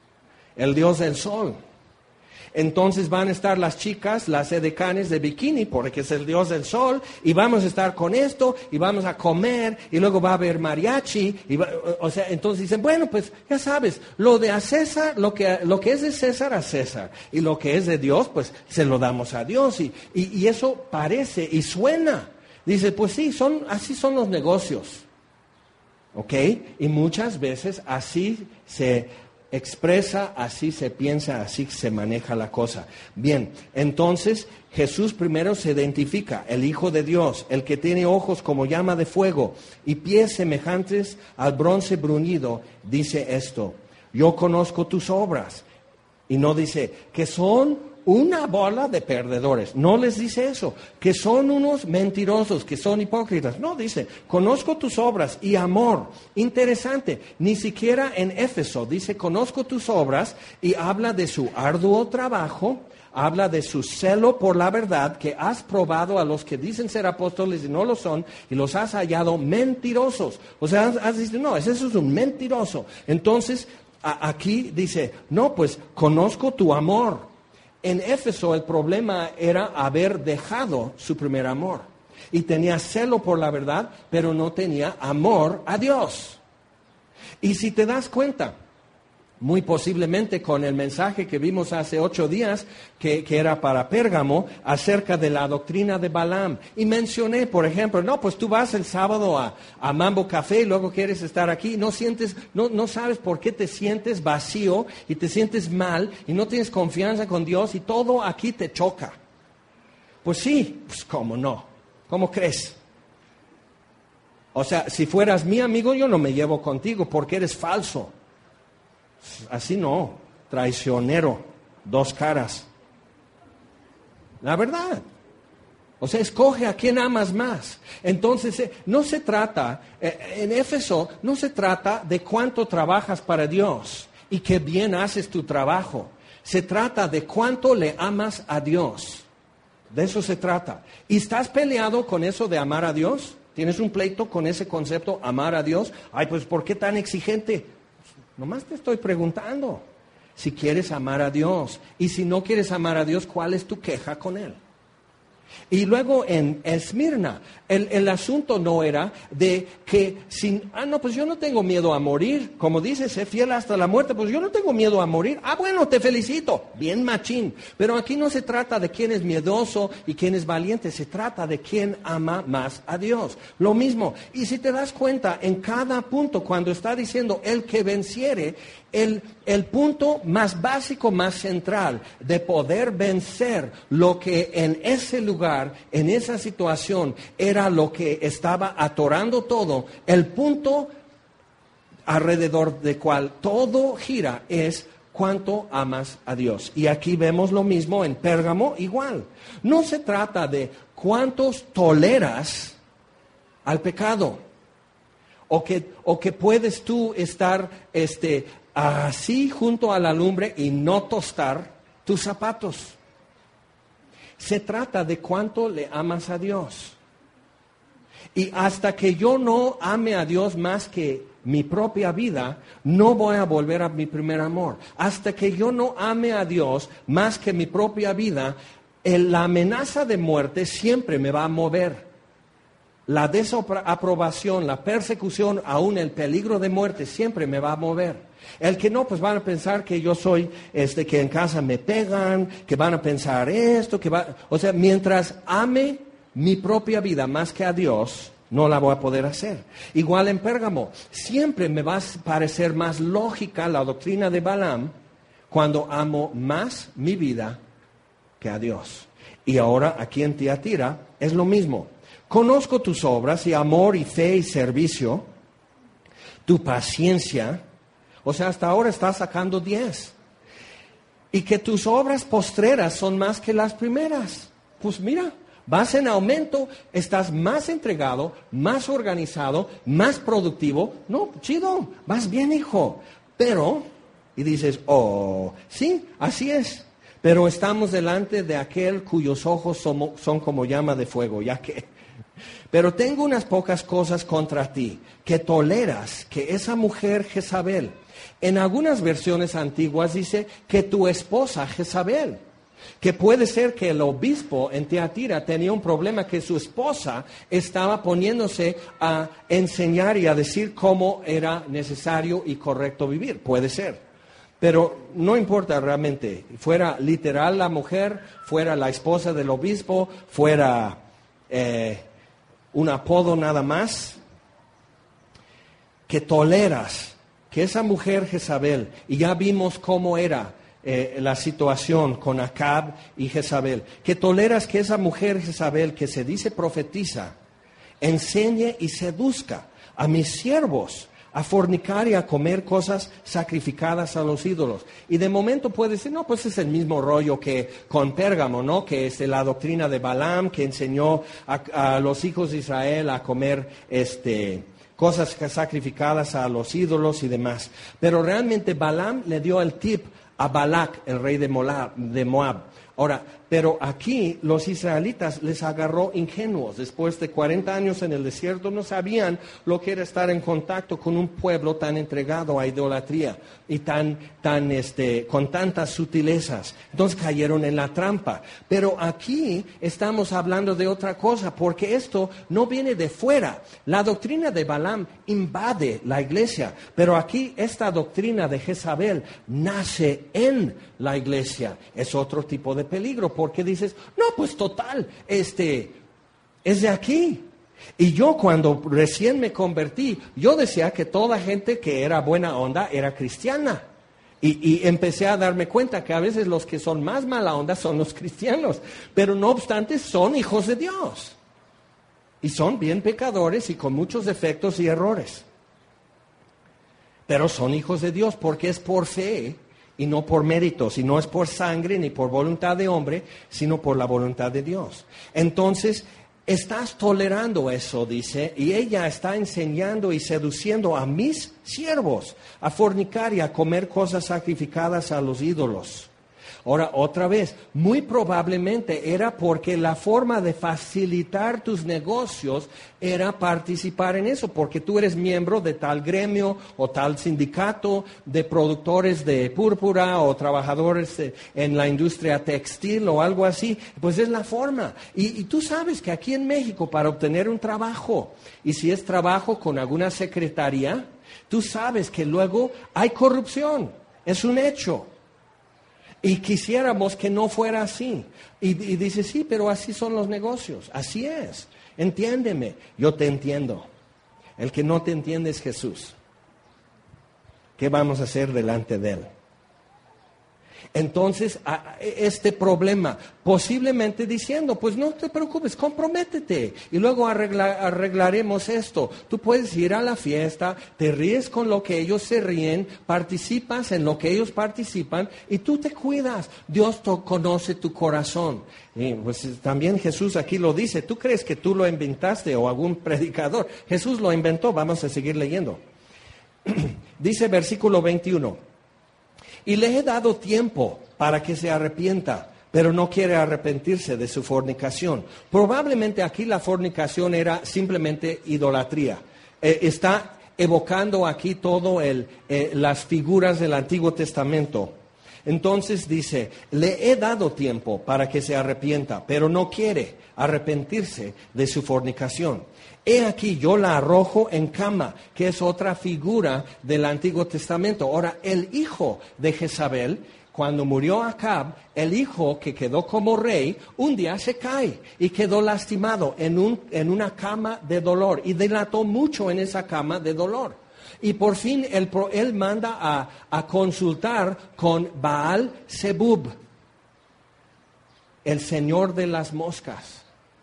el dios del sol. Entonces van a estar las chicas, las edecanes de bikini, porque es el dios del sol, y vamos a estar con esto, y vamos a comer, y luego va a haber mariachi, y va, o sea, entonces dicen, bueno, pues ya sabes, lo de a César, lo que, lo que es de César a César, y lo que es de Dios, pues se lo damos a Dios, y, y, y eso parece y suena. Dice, pues sí, son, así son los negocios, ¿ok? Y muchas veces así se expresa, así se piensa, así se maneja la cosa. Bien, entonces Jesús primero se identifica, el Hijo de Dios, el que tiene ojos como llama de fuego y pies semejantes al bronce bruñido, dice esto, yo conozco tus obras. Y no dice que son una bola de perdedores. No les dice eso, que son unos mentirosos, que son hipócritas. No, dice, conozco tus obras y amor. Interesante, ni siquiera en Éfeso dice, conozco tus obras y habla de su arduo trabajo, habla de su celo por la verdad, que has probado a los que dicen ser apóstoles y no lo son, y los has hallado mentirosos. O sea, has, has dicho, no, ese es un mentiroso. Entonces, a, aquí dice, no, pues conozco tu amor. En Éfeso el problema era haber dejado su primer amor. Y tenía celo por la verdad, pero no tenía amor a Dios. Y si te das cuenta, muy posiblemente con el mensaje que vimos hace ocho días, que, que era para Pérgamo, acerca de la doctrina de Balaam. Y mencioné, por ejemplo, no, pues tú vas el sábado a, a Mambo Café y luego quieres estar aquí, no sientes, no, no sabes por qué te sientes vacío y te sientes mal y no tienes confianza con Dios y todo aquí te choca. Pues sí, pues cómo no, ¿cómo crees? O sea, si fueras mi amigo, yo no me llevo contigo porque eres falso. Así no, traicionero, dos caras. La verdad. O sea, escoge a quién amas más. Entonces, eh, no se trata, eh, en Éfeso, no se trata de cuánto trabajas para Dios y qué bien haces tu trabajo. Se trata de cuánto le amas a Dios. De eso se trata. ¿Y estás peleado con eso de amar a Dios? ¿Tienes un pleito con ese concepto, amar a Dios? Ay, pues, ¿por qué tan exigente? Nomás te estoy preguntando si quieres amar a Dios. Y si no quieres amar a Dios, ¿cuál es tu queja con Él? Y luego en Esmirna, el, el asunto no era de que, sin, ah, no, pues yo no tengo miedo a morir. Como dice, sé fiel hasta la muerte, pues yo no tengo miedo a morir. Ah, bueno, te felicito, bien machín. Pero aquí no se trata de quién es miedoso y quién es valiente, se trata de quién ama más a Dios. Lo mismo, y si te das cuenta, en cada punto, cuando está diciendo el que venciere, el, el punto más básico, más central de poder vencer lo que en ese lugar, en esa situación, era lo que estaba atorando todo, el punto alrededor del cual todo gira es cuánto amas a Dios. Y aquí vemos lo mismo en Pérgamo, igual. No se trata de cuántos toleras al pecado, o que, o que puedes tú estar este, así junto a la lumbre y no tostar tus zapatos. Se trata de cuánto le amas a Dios. Y hasta que yo no ame a Dios más que mi propia vida, no voy a volver a mi primer amor. Hasta que yo no ame a Dios más que mi propia vida, el, la amenaza de muerte siempre me va a mover. La desaprobación, la persecución, aún el peligro de muerte siempre me va a mover. El que no, pues van a pensar que yo soy, este, que en casa me pegan, que van a pensar esto, que va, o sea, mientras ame mi propia vida más que a Dios, no la voy a poder hacer. Igual en Pérgamo, siempre me va a parecer más lógica la doctrina de Balaam cuando amo más mi vida que a Dios. Y ahora aquí en Tiatira es lo mismo. Conozco tus obras y amor y fe y servicio, tu paciencia. O sea, hasta ahora estás sacando diez. Y que tus obras postreras son más que las primeras. Pues mira, vas en aumento, estás más entregado, más organizado, más productivo. No, chido, vas bien, hijo. Pero, y dices, oh, sí, así es. Pero estamos delante de aquel cuyos ojos son, son como llama de fuego, ya que... Pero tengo unas pocas cosas contra ti, que toleras que esa mujer Jezabel, en algunas versiones antiguas dice que tu esposa Jezabel, que puede ser que el obispo en Tiatira tenía un problema, que su esposa estaba poniéndose a enseñar y a decir cómo era necesario y correcto vivir, puede ser. Pero no importa realmente, fuera literal la mujer, fuera la esposa del obispo, fuera... Eh, un apodo nada más, que toleras que esa mujer Jezabel, y ya vimos cómo era eh, la situación con Acab y Jezabel, que toleras que esa mujer Jezabel, que se dice profetiza, enseñe y seduzca a mis siervos, a fornicar y a comer cosas sacrificadas a los ídolos. Y de momento puede decir, no, pues es el mismo rollo que con Pérgamo, ¿no? Que es la doctrina de Balaam, que enseñó a, a los hijos de Israel a comer este, cosas sacrificadas a los ídolos y demás. Pero realmente Balaam le dio el tip a Balac, el rey de Moab. De Moab. Ahora, pero aquí los israelitas les agarró ingenuos. Después de cuarenta años en el desierto no sabían lo que era estar en contacto con un pueblo tan entregado a idolatría y tan, tan, este, con tantas sutilezas. Entonces cayeron en la trampa. Pero aquí estamos hablando de otra cosa, porque esto no viene de fuera. La doctrina de Balaam invade la iglesia, pero aquí esta doctrina de Jezabel nace en la iglesia. Es otro tipo de peligro, porque dices, no, pues total, este, es de aquí. Y yo cuando recién me convertí, yo decía que toda gente que era buena onda era cristiana. Y, y empecé a darme cuenta que a veces los que son más mala onda son los cristianos. Pero no obstante son hijos de Dios. Y son bien pecadores y con muchos defectos y errores. Pero son hijos de Dios porque es por fe y no por méritos, y no es por sangre ni por voluntad de hombre, sino por la voluntad de Dios. Entonces, estás tolerando eso, dice, y ella está enseñando y seduciendo a mis siervos a fornicar y a comer cosas sacrificadas a los ídolos. Ahora, otra vez, muy probablemente era porque la forma de facilitar tus negocios era participar en eso, porque tú eres miembro de tal gremio o tal sindicato de productores de púrpura o trabajadores en la industria textil o algo así. Pues es la forma. Y, y tú sabes que aquí en México, para obtener un trabajo, y si es trabajo con alguna secretaría, tú sabes que luego hay corrupción. Es un hecho. Y quisiéramos que no fuera así. Y, y dice, sí, pero así son los negocios. Así es. Entiéndeme. Yo te entiendo. El que no te entiende es Jesús. ¿Qué vamos a hacer delante de Él? Entonces, a, este problema, posiblemente diciendo, pues no te preocupes, comprométete y luego arregla, arreglaremos esto. Tú puedes ir a la fiesta, te ríes con lo que ellos se ríen, participas en lo que ellos participan y tú te cuidas. Dios to, conoce tu corazón. Y pues también Jesús aquí lo dice. ¿Tú crees que tú lo inventaste o algún predicador? Jesús lo inventó. Vamos a seguir leyendo. Dice versículo veintiuno. Y le he dado tiempo para que se arrepienta, pero no quiere arrepentirse de su fornicación. Probablemente aquí la fornicación era simplemente idolatría. Eh, está evocando aquí todo el, eh, las figuras del Antiguo Testamento. Entonces dice, le he dado tiempo para que se arrepienta, pero no quiere arrepentirse de su fornicación. He aquí, yo la arrojo en cama, que es otra figura del Antiguo Testamento. Ahora, el hijo de Jezabel, cuando murió Acab, el hijo que quedó como rey, un día se cae y quedó lastimado en, un, en una cama de dolor y dilató mucho en esa cama de dolor. Y por fin él, él manda a, a consultar con Baal Zebub, el señor de las moscas.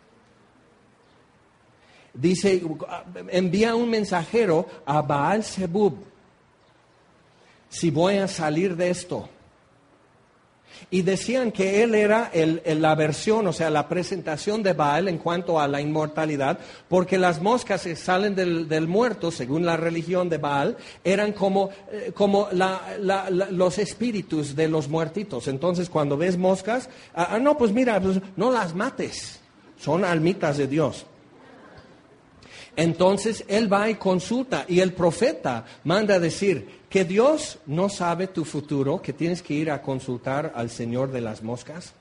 Dice, envía un mensajero a Baal Zebub, si voy a salir de esto. Y decían que él era el, el, la versión, o sea, la presentación de Baal en cuanto a la inmortalidad, porque las moscas que salen del, del muerto, según la religión de Baal, eran como, eh, como la, la, la, los espíritus de los muertitos. Entonces, cuando ves moscas, ah, no, pues mira, pues, no las mates, son almitas de Dios. Entonces él va y consulta y el profeta manda a decir que Dios no sabe tu futuro, que tienes que ir a consultar al Señor de las moscas.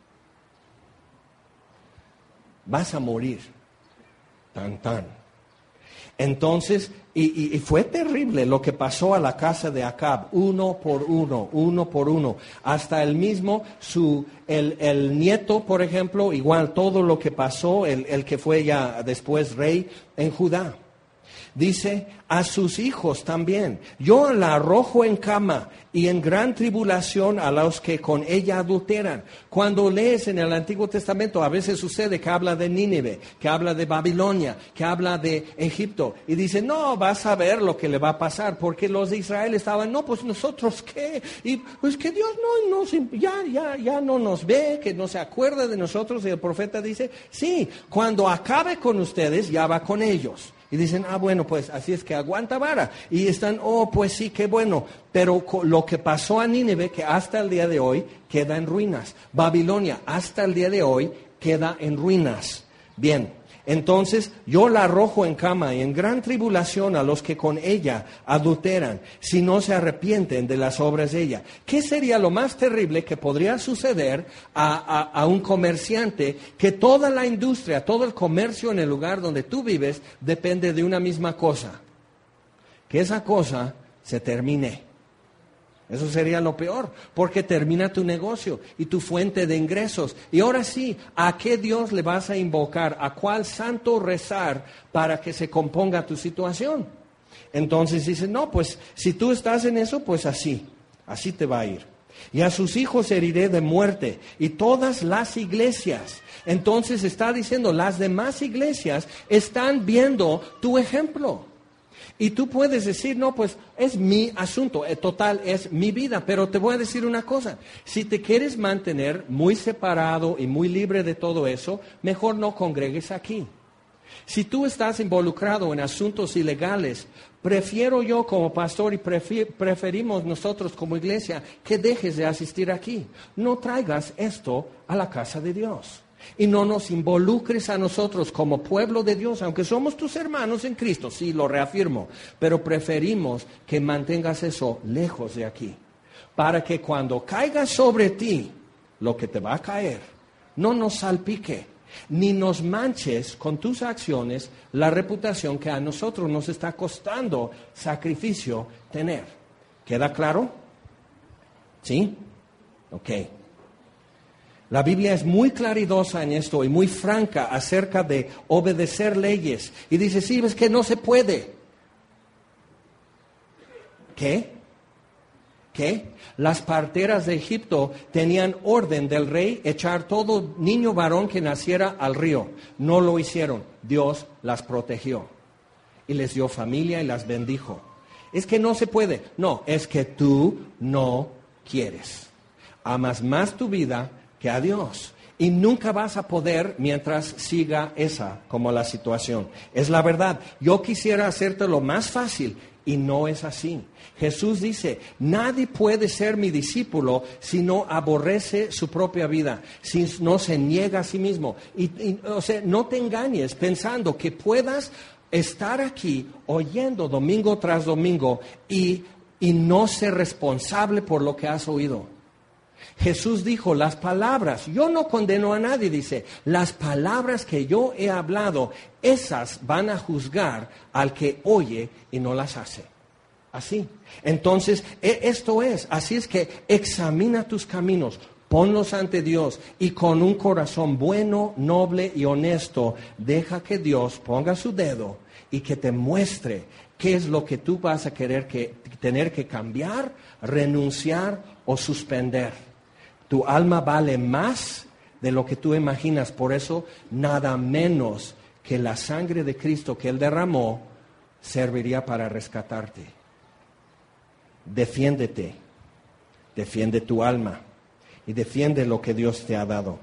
Vas a morir. Tan, tan. Entonces, y, y, y fue terrible lo que pasó a la casa de Acab, uno por uno, uno por uno, hasta el mismo, su, el, el nieto, por ejemplo, igual todo lo que pasó, el, el que fue ya después rey en Judá. Dice, a sus hijos también. Yo la arrojo en cama y en gran tribulación a los que con ella adulteran. Cuando lees en el Antiguo Testamento, a veces sucede que habla de Nínive, que habla de Babilonia, que habla de Egipto. Y dice, no, vas a ver lo que le va a pasar, porque los de Israel estaban, no, pues nosotros qué. Y pues que Dios no nos, ya, ya, ya no nos ve, que no se acuerda de nosotros. Y el profeta dice, sí, cuando acabe con ustedes, ya va con ellos. Y dicen, ah, bueno, pues así es que aguanta vara. Y están, oh, pues sí, qué bueno. Pero lo que pasó a Nínive, que hasta el día de hoy queda en ruinas. Babilonia, hasta el día de hoy queda en ruinas. Bien, entonces yo la arrojo en cama y en gran tribulación a los que con ella adulteran, si no se arrepienten de las obras de ella. ¿Qué sería lo más terrible que podría suceder a, a, a un comerciante? Que toda la industria, todo el comercio en el lugar donde tú vives depende de una misma cosa. Que esa cosa se termine. Eso sería lo peor, porque termina tu negocio y tu fuente de ingresos. Y ahora sí, ¿a qué Dios le vas a invocar? ¿A cuál santo rezar para que se componga tu situación? Entonces dice, no, pues si tú estás en eso, pues así, así te va a ir. Y a sus hijos heriré de muerte, y todas las iglesias. Entonces está diciendo, las demás iglesias están viendo tu ejemplo. Y tú puedes decir, no, pues es mi asunto, total, es mi vida. Pero te voy a decir una cosa, si te quieres mantener muy separado y muy libre de todo eso, mejor no congregues aquí. Si tú estás involucrado en asuntos ilegales, prefiero yo como pastor y prefi- preferimos nosotros como iglesia que dejes de asistir aquí. No traigas esto a la casa de Dios. Y no nos involucres a nosotros como pueblo de Dios, aunque somos tus hermanos en Cristo, sí, lo reafirmo, pero preferimos que mantengas eso lejos de aquí, para que cuando caiga sobre ti lo que te va a caer, no nos salpique, ni nos manches con tus acciones la reputación que a nosotros nos está costando sacrificio tener. ¿Queda claro? ¿Sí? Ok. La Biblia es muy claridosa en esto y muy franca acerca de obedecer leyes. Y dice, sí, es que no se puede. ¿Qué? ¿Qué? Las parteras de Egipto tenían orden del rey echar todo niño varón que naciera al río. No lo hicieron. Dios las protegió. Y les dio familia y las bendijo. Es que no se puede. No, es que tú no quieres. Amas más tu vida que a Dios. Y nunca vas a poder mientras siga esa como la situación. Es la verdad. Yo quisiera hacerte lo más fácil y no es así. Jesús dice, nadie puede ser mi discípulo si no aborrece su propia vida, si no se niega a sí mismo. Y, y, o sea, no te engañes pensando que puedas estar aquí oyendo domingo tras domingo y, y no ser responsable por lo que has oído. Jesús dijo, las palabras, yo no condeno a nadie, dice, las palabras que yo he hablado, esas van a juzgar al que oye y no las hace. Así. Entonces, esto es, así es que examina tus caminos, ponlos ante Dios y con un corazón bueno, noble y honesto, deja que Dios ponga su dedo y que te muestre qué es lo que tú vas a querer que, tener que cambiar, renunciar o suspender. Tu alma vale más de lo que tú imaginas, por eso nada menos que la sangre de Cristo que Él derramó serviría para rescatarte. Defiéndete, defiende tu alma y defiende lo que Dios te ha dado.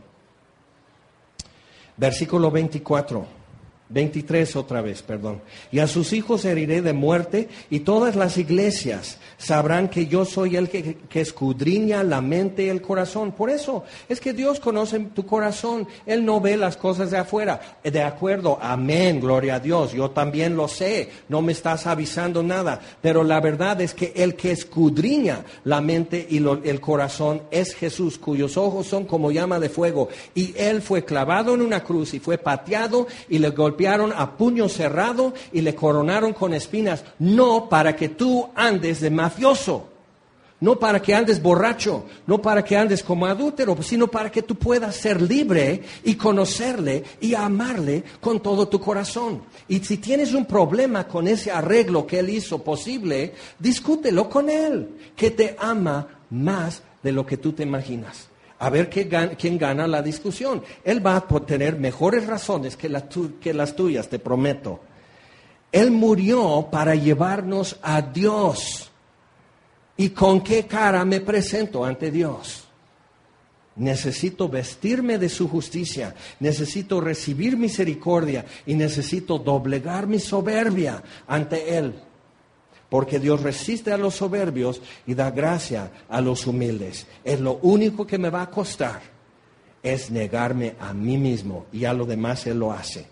Versículo veinticuatro. veintitrés otra vez, perdón. Y a sus hijos heriré de muerte, y todas las iglesias sabrán que yo soy el que, que escudriña la mente y el corazón. Por eso es que Dios conoce tu corazón. Él no ve las cosas de afuera. De acuerdo, amén, gloria a Dios. Yo también lo sé. No me estás avisando nada. Pero la verdad es que el que escudriña la mente y lo, el corazón es Jesús, cuyos ojos son como llama de fuego. Y Él fue clavado en una cruz y fue pateado y le golpearon a puño cerrado y le coronaron con espinas, no para que tú andes de mafioso, no para que andes borracho, no para que andes como adúltero, sino para que tú puedas ser libre y conocerle y amarle con todo tu corazón. Y si tienes un problema con ese arreglo que Él hizo posible, discútelo con Él, que te ama más de lo que tú te imaginas. A ver qué gan- quién gana la discusión. Él va a tener mejores razones que, la tu- que las tuyas, te prometo. Él murió para llevarnos a Dios. ¿Y con qué cara me presento ante Dios? Necesito vestirme de su justicia, necesito recibir misericordia y necesito doblegar mi soberbia ante Él. Porque Dios resiste a los soberbios y da gracia a los humildes. Es lo único que me va a costar, es negarme a mí mismo, y a lo demás Él lo hace.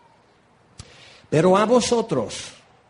Pero a vosotros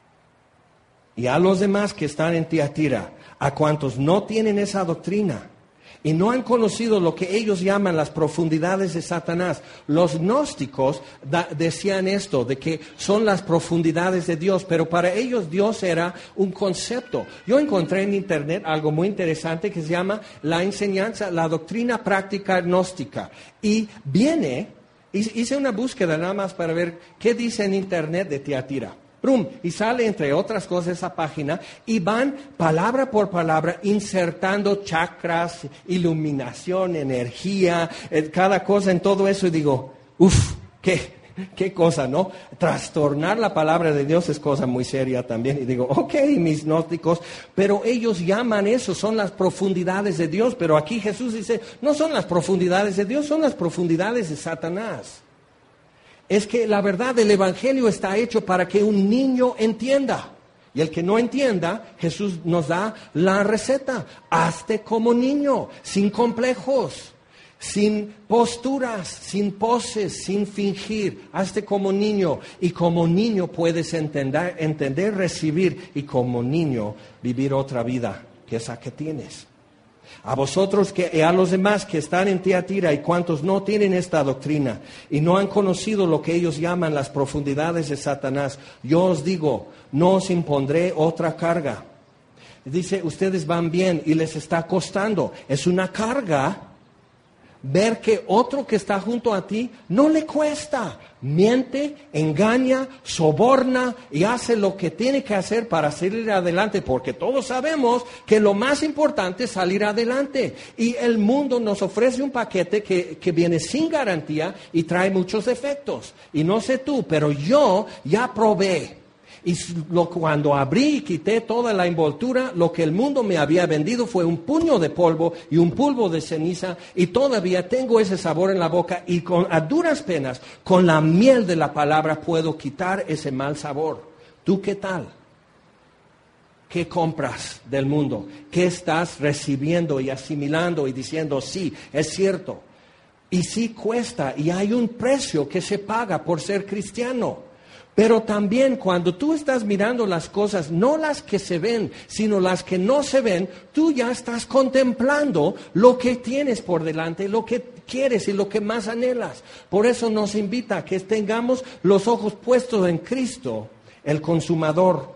y a los demás que están en Tiatira, a cuantos no tienen esa doctrina y no han conocido lo que ellos llaman las profundidades de Satanás. Los gnósticos da, decían esto, de que son las profundidades de Dios, pero para ellos Dios era un concepto. Yo encontré en internet algo muy interesante que se llama la enseñanza, la doctrina práctica gnóstica. Y viene, hice una búsqueda nada más para ver qué dice en internet de Tiatira. Brum, y sale entre otras cosas esa página y van palabra por palabra insertando chakras, iluminación, energía, eh, cada cosa en todo eso, y digo, uff, qué, qué cosa, ¿no? Trastornar la palabra de Dios es cosa muy seria también. Y digo, ok, mis gnósticos, pero ellos llaman eso, son las profundidades de Dios, pero aquí Jesús dice, no son las profundidades de Dios, son las profundidades de Satanás. Es que la verdad del Evangelio está hecho para que un niño entienda. Y el que no entienda, Jesús nos da la receta. Hazte como niño, sin complejos, sin posturas, sin poses, sin fingir. Hazte como niño. Y como niño puedes entender, entender, recibir. Y como niño vivir otra vida que esa que tienes. A vosotros que, y a los demás que están en Tiatira y cuantos no tienen esta doctrina y no han conocido lo que ellos llaman las profundidades de Satanás, yo os digo, no os impondré otra carga. Dice, ustedes van bien y les está costando. Es una carga ver que otro que está junto a ti no le cuesta. Miente, engaña, soborna y hace lo que tiene que hacer para salir adelante, porque todos sabemos que lo más importante es salir adelante. Y el mundo nos ofrece un paquete que, que viene sin garantía y trae muchos defectos. Y no sé tú, pero yo ya probé. Y lo, cuando abrí y quité toda la envoltura, lo que el mundo me había vendido fue un puño de polvo y un polvo de ceniza, y todavía tengo ese sabor en la boca, y con, a duras penas, con la miel de la palabra puedo quitar ese mal sabor. ¿Tú qué tal? ¿Qué compras del mundo? ¿Qué estás recibiendo y asimilando y diciendo, sí, es cierto? Y sí cuesta, y hay un precio que se paga por ser cristiano. Pero también cuando tú estás mirando las cosas, no las que se ven, sino las que no se ven, tú ya estás contemplando lo que tienes por delante, lo que quieres y lo que más anhelas. Por eso nos invita a que tengamos los ojos puestos en Cristo, el consumador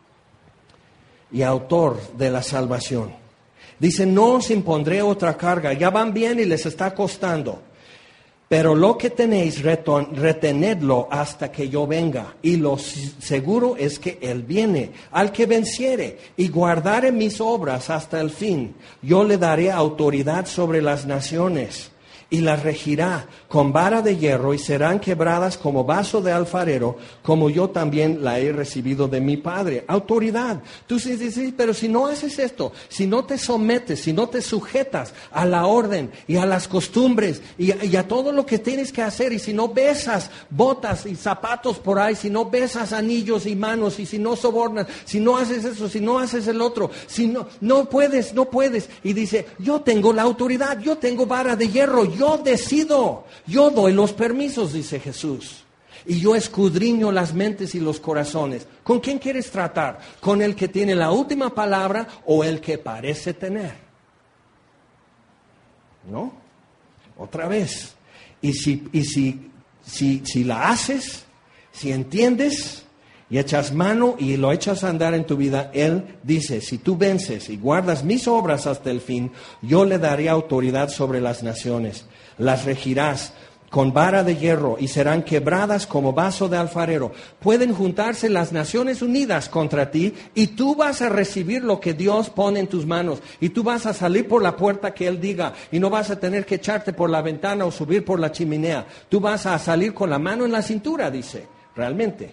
y autor de la salvación. Dice, no os impondré otra carga, ya van bien y les está costando. Pero lo que tenéis, retenedlo hasta que yo venga. Y lo seguro es que Él viene. Al que venciere y guardare mis obras hasta el fin, yo le daré autoridad sobre las naciones. Y las regirá con vara de hierro, y serán quebradas como vaso de alfarero, como yo también la he recibido de mi Padre. Autoridad. Tú dices, sí, pero si no haces esto, si no te sometes, si no te sujetas a la orden y a las costumbres y, y a todo lo que tienes que hacer, y si no besas botas y zapatos por ahí, si no besas anillos y manos, y si no sobornas, si no haces eso, si no haces el otro, si no, no puedes, no puedes. Y dice, yo tengo la autoridad, yo tengo vara de hierro, yo decido, yo doy los permisos, dice Jesús. Y yo escudriño las mentes y los corazones. ¿Con quién quieres tratar? ¿Con el que tiene la última palabra o el que parece tener? ¿No? Otra vez. Y si, y si, si, si la haces, si entiendes y echas mano y lo echas a andar en tu vida, Él dice, si tú vences y guardas mis obras hasta el fin, yo le daré autoridad sobre las naciones. Las regirás con vara de hierro y serán quebradas como vaso de alfarero. Pueden juntarse las Naciones Unidas contra ti y tú vas a recibir lo que Dios pone en tus manos. Y tú vas a salir por la puerta que Él diga y no vas a tener que echarte por la ventana o subir por la chimenea. Tú vas a salir con la mano en la cintura, dice, realmente.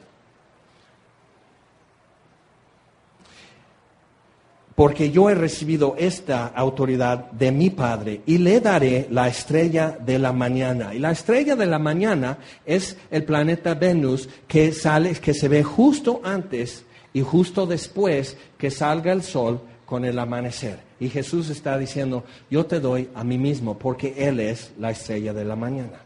Porque yo he recibido esta autoridad de mi Padre y le daré la estrella de la mañana. Y la estrella de la mañana es el planeta Venus que sale, que se ve justo antes y justo después que salga el sol con el amanecer. Y Jesús está diciendo, yo te doy a mí mismo porque Él es la estrella de la mañana.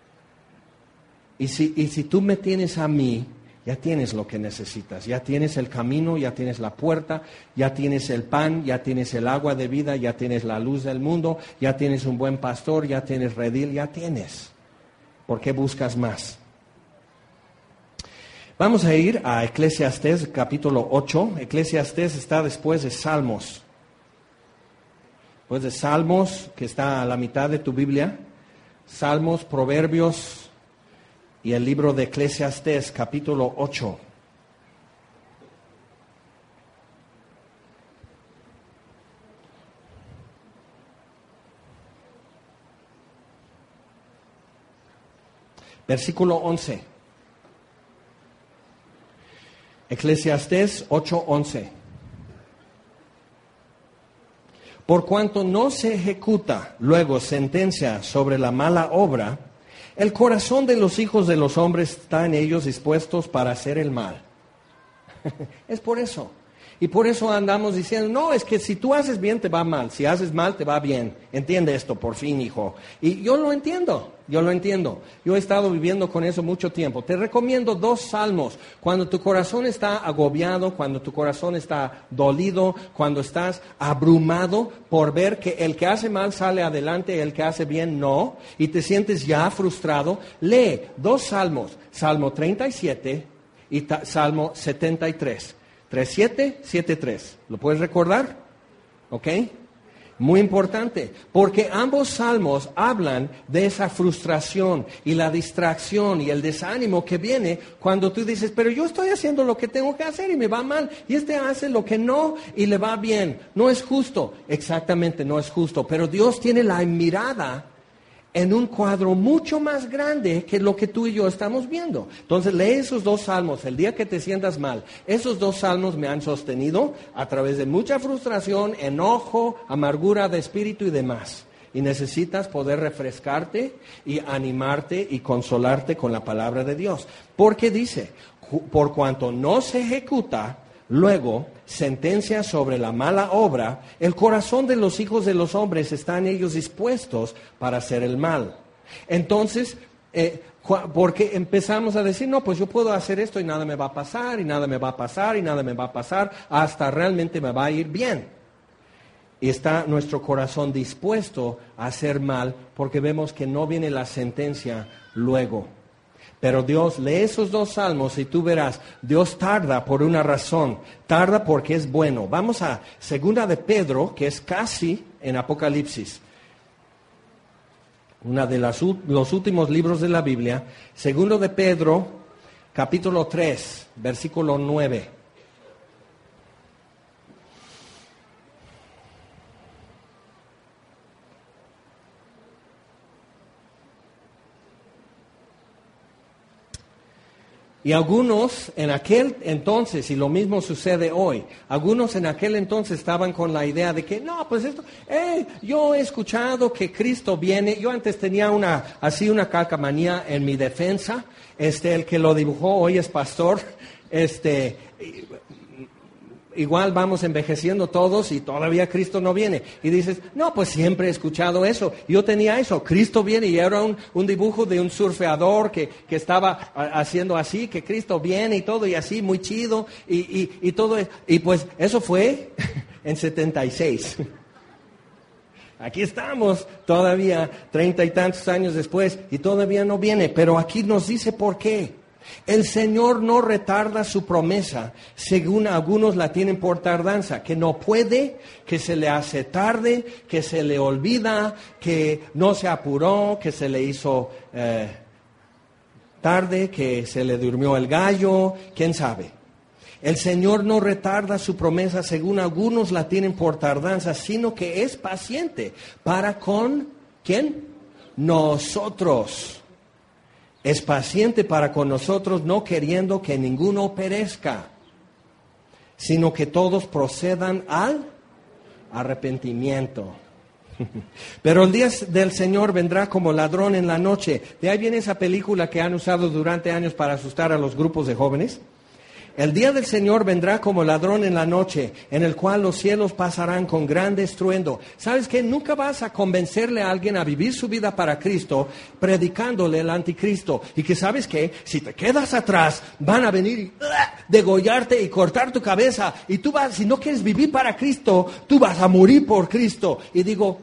Y si, y si tú me tienes a mí, ya tienes lo que necesitas, ya tienes el camino, ya tienes la puerta, ya tienes el pan, ya tienes el agua de vida, ya tienes la luz del mundo, ya tienes un buen pastor, ya tienes redil, ya tienes. ¿Por qué buscas más? Vamos a ir a Eclesiastés capítulo ocho. Eclesiastés está después de Salmos. Después de Salmos, que está a la mitad de tu Biblia. Salmos, Proverbios y el libro de Eclesiastés, capítulo ocho. Versículo once. Eclesiastés ocho once. Por cuanto no se ejecuta luego sentencia sobre la mala obra, el corazón de los hijos de los hombres está en ellos dispuestos para hacer el mal. Es por eso. Y por eso andamos diciendo, no, es que si tú haces bien te va mal, si haces mal te va bien. Entiende esto, por fin, hijo. Y yo lo entiendo, yo lo entiendo. Yo he estado viviendo con eso mucho tiempo. Te recomiendo dos salmos. Cuando tu corazón está agobiado, cuando tu corazón está dolido, cuando estás abrumado por ver que el que hace mal sale adelante y el que hace bien no, y te sientes ya frustrado, lee dos salmos, Salmo treinta y siete y ta- Salmo setenta y tres. tres siete, siete tres. ¿Lo puedes recordar? ¿Ok? Muy importante, porque ambos salmos hablan de esa frustración y la distracción y el desánimo que viene cuando tú dices, pero yo estoy haciendo lo que tengo que hacer y me va mal, y este hace lo que no y le va bien. No es justo, exactamente no es justo, pero Dios tiene la mirada en un cuadro mucho más grande que lo que tú y yo estamos viendo. Entonces lee esos dos salmos el día que te sientas mal. Esos dos salmos me han sostenido a través de mucha frustración, enojo, amargura de espíritu y demás. Y necesitas poder refrescarte y animarte y consolarte con la palabra de Dios. Porque dice, por cuanto no se ejecuta luego sentencia sobre la mala obra, el corazón de los hijos de los hombres están ellos dispuestos para hacer el mal. Entonces, eh, porque empezamos a decir, no, pues yo puedo hacer esto y nada me va a pasar, y nada me va a pasar, y nada me va a pasar, hasta realmente me va a ir bien. Y está nuestro corazón dispuesto a hacer mal, porque vemos que no viene la sentencia luego. Pero Dios, lee esos dos salmos y tú verás, Dios tarda por una razón, tarda porque es bueno. Vamos a Segunda de Pedro, que es casi en Apocalipsis, una de las, los últimos libros de la Biblia. Segundo de Pedro, capítulo tres, versículo nueve. Y algunos en aquel entonces, y lo mismo sucede hoy, algunos en aquel entonces estaban con la idea de que, no, pues esto, eh, yo he escuchado que Cristo viene. Yo antes tenía una, así una calcamanía en mi defensa, este, el que lo dibujó hoy es pastor, este, igual vamos envejeciendo todos y todavía Cristo no viene. Y dices, no, pues siempre he escuchado eso. Yo tenía eso, Cristo viene, y era un, un dibujo de un surfeador que, que estaba haciendo así, que Cristo viene y todo, y así, muy chido, y, y, y todo. Y pues eso fue en setenta y seis. Aquí estamos todavía treinta y tantos años después y todavía no viene. Pero aquí nos dice por qué. El Señor no retarda su promesa, según algunos la tienen por tardanza, que no puede, que se le hace tarde, que se le olvida, que no se apuró, que se le hizo eh, tarde, que se le durmió el gallo, quién sabe. El Señor no retarda su promesa, según algunos la tienen por tardanza, sino que es paciente para con, ¿quién? Nosotros. Es paciente para con nosotros, no queriendo que ninguno perezca, sino que todos procedan al arrepentimiento. Pero el día del Señor vendrá como ladrón en la noche. De ahí viene esa película que han usado durante años para asustar a los grupos de jóvenes. El día del Señor vendrá como ladrón en la noche, en el cual los cielos pasarán con gran estruendo. ¿Sabes qué? Nunca vas a convencerle a alguien a vivir su vida para Cristo, predicándole el anticristo. Y que, ¿sabes qué? Si te quedas atrás, van a venir y ¡uh! degollarte y cortar tu cabeza. Y tú vas, si no quieres vivir para Cristo, tú vas a morir por Cristo. Y digo,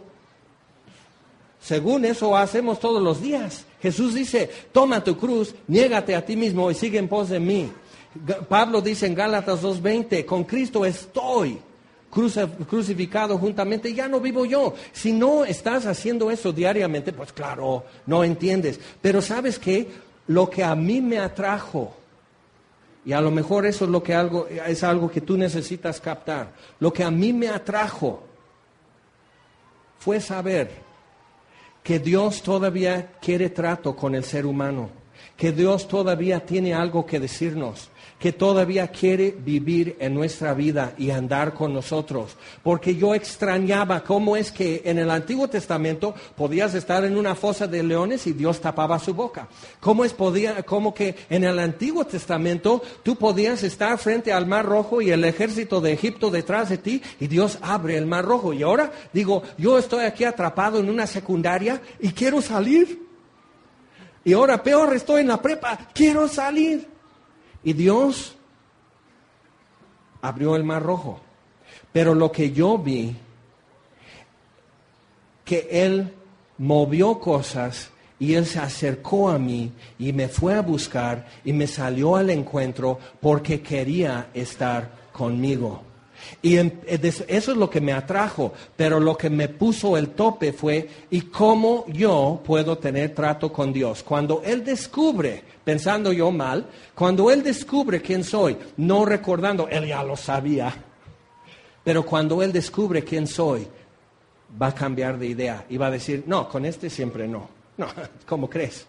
según eso hacemos todos los días. Jesús dice, toma tu cruz, niégate a ti mismo y sigue en pos de mí. Pablo dice en Gálatas dos veinte, con Cristo estoy crucificado juntamente, ya no vivo yo. Si no estás haciendo eso diariamente, pues claro, no entiendes. Pero ¿sabes qué? Lo que a mí me atrajo, y a lo mejor eso es, lo que algo, es algo que tú necesitas captar, lo que a mí me atrajo fue saber que Dios todavía quiere trato con el ser humano, que Dios todavía tiene algo que decirnos, que todavía quiere vivir en nuestra vida y andar con nosotros. Porque yo extrañaba cómo es que en el Antiguo Testamento podías estar en una fosa de leones y Dios tapaba su boca. Cómo es podía, cómo que en el Antiguo Testamento tú podías estar frente al Mar Rojo y el ejército de Egipto detrás de ti y Dios abre el Mar Rojo. Y ahora digo, yo estoy aquí atrapado en una secundaria y quiero salir. Y ahora peor, estoy en la prepa, quiero salir. Y Dios abrió el Mar Rojo. Pero lo que yo vi, que Él movió cosas y Él se acercó a mí y me fue a buscar y me salió al encuentro porque quería estar conmigo. Y eso es lo que me atrajo, pero lo que me puso el tope fue, ¿y cómo yo puedo tener trato con Dios? Cuando Él descubre, pensando yo mal, cuando Él descubre quién soy, no recordando, Él ya lo sabía, pero cuando Él descubre quién soy, va a cambiar de idea y va a decir, no, con este siempre no, no, ¿cómo crees?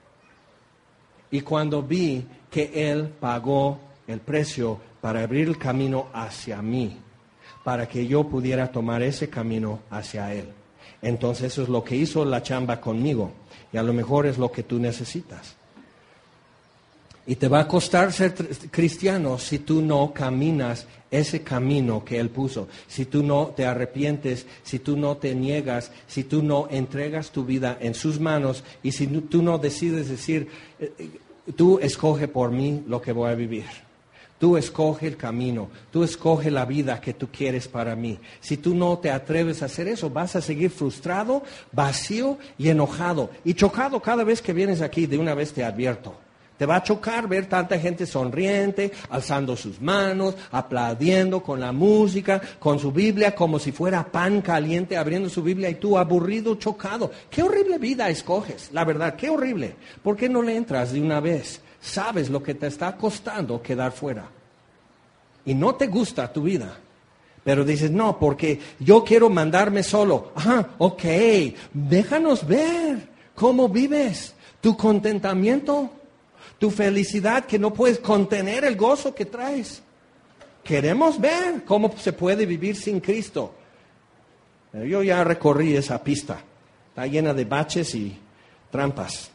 Y cuando vi que Él pagó el precio para abrir el camino hacia mí, para que yo pudiera tomar ese camino hacia Él. Entonces eso es lo que hizo la chamba conmigo, y a lo mejor es lo que tú necesitas. Y te va a costar ser cristiano si tú no caminas ese camino que Él puso, si tú no te arrepientes, si tú no te niegas, si tú no entregas tu vida en sus manos, y si tú no decides decir, tú escoge por mí lo que voy a vivir. Tú escoge el camino, tú escoge la vida que tú quieres para mí. Si tú no te atreves a hacer eso, vas a seguir frustrado, vacío y enojado. Y chocado cada vez que vienes aquí, de una vez te advierto. Te va a chocar ver tanta gente sonriente, alzando sus manos, aplaudiendo con la música, con su Biblia, como si fuera pan caliente, abriendo su Biblia, y tú aburrido, chocado. Qué horrible vida escoges, la verdad, qué horrible. ¿Por qué no le entras de una vez? Sabes lo que te está costando quedar fuera. Y no te gusta tu vida. Pero dices, no, porque yo quiero mandarme solo. Ajá, ok, déjanos ver cómo vives. Tu contentamiento, tu felicidad, que no puedes contener el gozo que traes. Queremos ver cómo se puede vivir sin Cristo. Pero yo ya recorrí esa pista. Está llena de baches y trampas.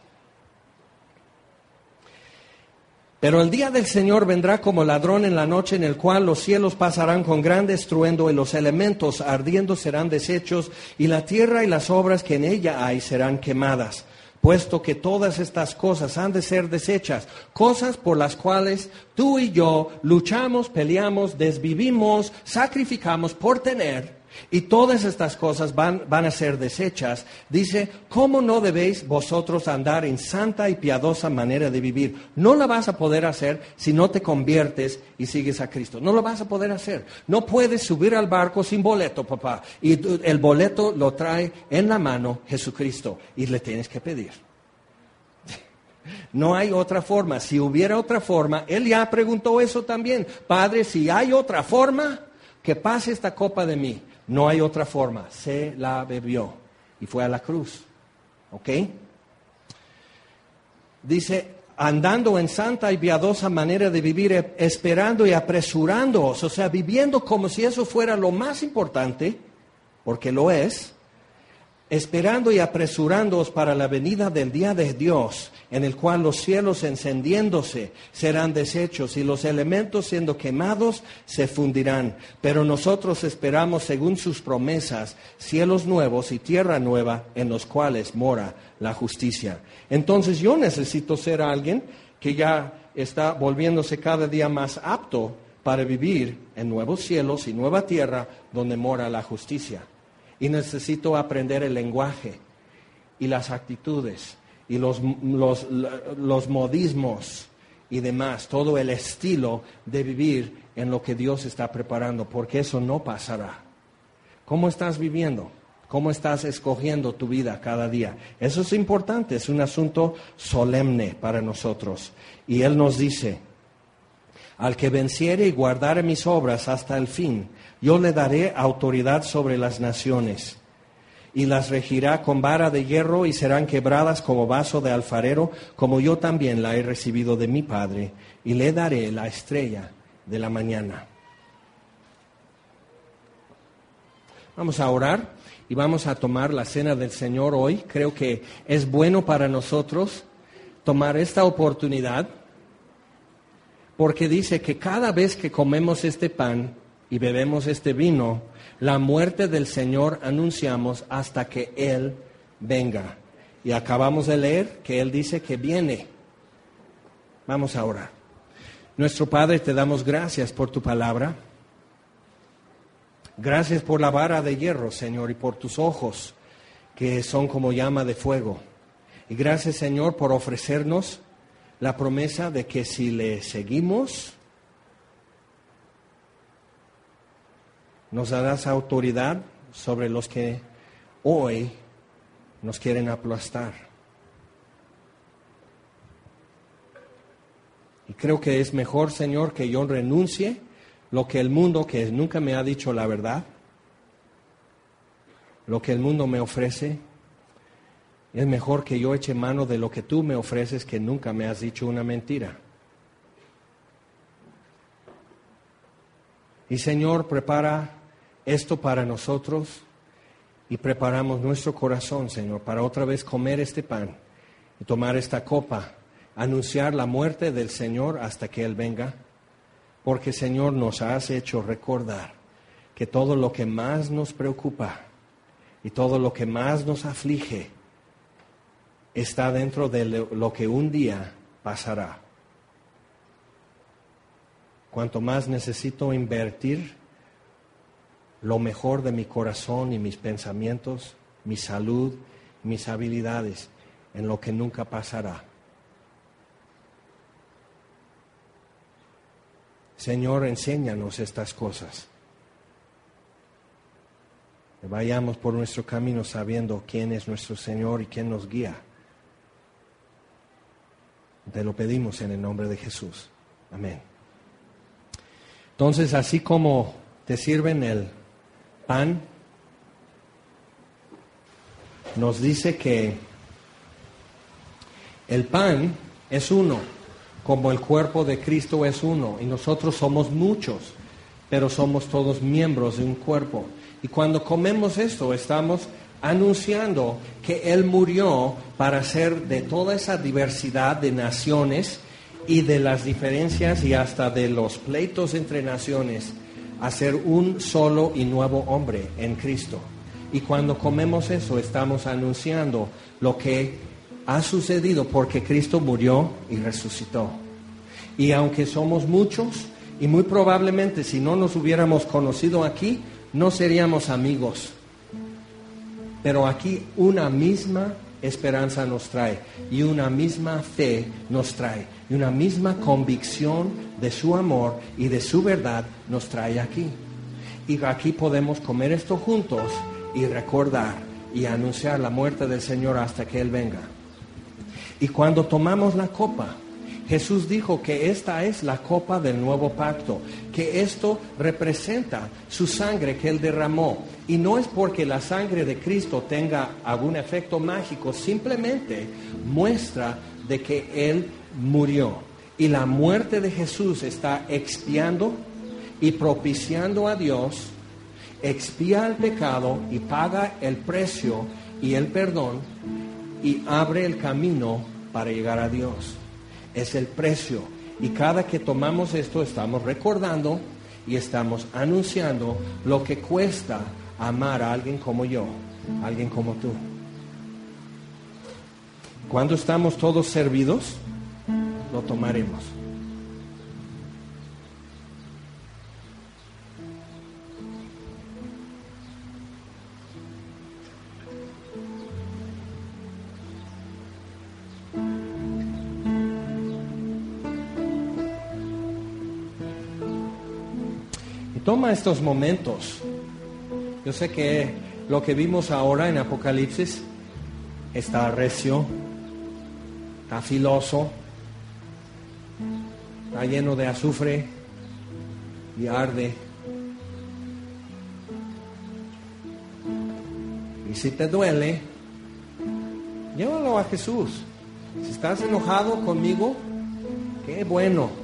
Pero el día del Señor vendrá como ladrón en la noche, en el cual los cielos pasarán con gran estruendo y los elementos ardiendo serán deshechos, y la tierra y las obras que en ella hay serán quemadas. Puesto que todas estas cosas han de ser deshechas, cosas por las cuales tú y yo luchamos, peleamos, desvivimos, sacrificamos por tener, y todas estas cosas van, van a ser deshechas, dice, ¿cómo no debéis vosotros andar en santa y piadosa manera de vivir? No la vas a poder hacer si no te conviertes y sigues a Cristo. No lo vas a poder hacer. No puedes subir al barco sin boleto, papá. Y el boleto lo trae en la mano Jesucristo y le tienes que pedir. No hay otra forma. Si hubiera otra forma, Él ya preguntó eso también. Padre, si hay otra forma, que pase esta copa de mí. No hay otra forma. Se la bebió y fue a la cruz. ¿Ok? Dice, andando en santa y piadosa manera de vivir, esperando y apresurándoos, o sea, viviendo como si eso fuera lo más importante, porque lo es, esperando y apresurándoos para la venida del día de Dios, en el cual los cielos encendiéndose serán deshechos y los elementos siendo quemados se fundirán. Pero nosotros esperamos, según sus promesas, cielos nuevos y tierra nueva en los cuales mora la justicia. Entonces yo necesito ser alguien que ya está volviéndose cada día más apto para vivir en nuevos cielos y nueva tierra donde mora la justicia. Y necesito aprender el lenguaje y las actitudes y los, los, los modismos y demás, todo el estilo de vivir en lo que Dios está preparando, porque eso no pasará. ¿Cómo estás viviendo? ¿Cómo estás escogiendo tu vida cada día? Eso es importante, es un asunto solemne para nosotros. Y Él nos dice, al que venciere y guardare mis obras hasta el fin, yo le daré autoridad sobre las naciones, y las regirá con vara de hierro, y serán quebradas como vaso de alfarero, como yo también la he recibido de mi Padre, y le daré la estrella de la mañana. Vamos a orar y vamos a tomar la cena del Señor hoy. Creo que es bueno para nosotros tomar esta oportunidad, porque dice que cada vez que comemos este pan y bebemos este vino, la muerte del Señor anunciamos hasta que Él venga. Y acabamos de leer que Él dice que viene. Vamos a orar. Nuestro Padre, te damos gracias por tu palabra. Gracias por la vara de hierro, Señor, y por tus ojos, que son como llama de fuego. Y gracias, Señor, por ofrecernos la promesa de que si le seguimos, nos darás autoridad sobre los que hoy nos quieren aplastar. Y creo que es mejor, Señor, que yo renuncie lo que el mundo, que nunca me ha dicho la verdad, lo que el mundo me ofrece. Es mejor que yo eche mano de lo que tú me ofreces, que nunca me has dicho una mentira. Y Señor, prepara esto para nosotros y preparamos nuestro corazón, Señor, para otra vez comer este pan y tomar esta copa, anunciar la muerte del Señor hasta que Él venga, porque, Señor, nos has hecho recordar que todo lo que más nos preocupa y todo lo que más nos aflige está dentro de lo que un día pasará. Cuanto más necesito invertir lo mejor de mi corazón y mis pensamientos, mi salud, mis habilidades, en lo que nunca pasará. Señor, enséñanos estas cosas. Que vayamos por nuestro camino sabiendo quién es nuestro Señor y quién nos guía. Te lo pedimos en el nombre de Jesús. Amén. Entonces, así como te sirven el pan, nos dice que el pan es uno, como el cuerpo de Cristo es uno, y nosotros somos muchos, pero somos todos miembros de un cuerpo. Y cuando comemos esto, estamos anunciando que Él murió para hacer de toda esa diversidad de naciones y de las diferencias y hasta de los pleitos entre naciones, hacer un solo y nuevo hombre en Cristo. Y cuando comemos eso, estamos anunciando lo que ha sucedido porque Cristo murió y resucitó. Y aunque somos muchos, y muy probablemente si no nos hubiéramos conocido aquí, no seríamos amigos. Pero aquí una misma esperanza nos trae y una misma fe nos trae y una misma convicción de su amor y de su verdad nos trae aquí. Y aquí podemos comer esto juntos y recordar y anunciar la muerte del Señor hasta que Él venga. Y cuando tomamos la copa, Jesús dijo que esta es la copa del nuevo pacto, que esto representa su sangre que Él derramó. Y no es porque la sangre de Cristo tenga algún efecto mágico, simplemente muestra de que Él murió. Y la muerte de Jesús está expiando y propiciando a Dios, expía el pecado y paga el precio y el perdón y abre el camino para llegar a Dios. Es el precio. Y cada que tomamos esto estamos recordando y estamos anunciando lo que cuesta amar a alguien como yo, a alguien como tú. Cuando estamos todos servidos, lo tomaremos. Toma estos momentos. Yo sé que lo que vimos ahora en Apocalipsis está recio, está filoso, está lleno de azufre y arde. Y si te duele, llévalo a Jesús. Si estás enojado conmigo, qué bueno.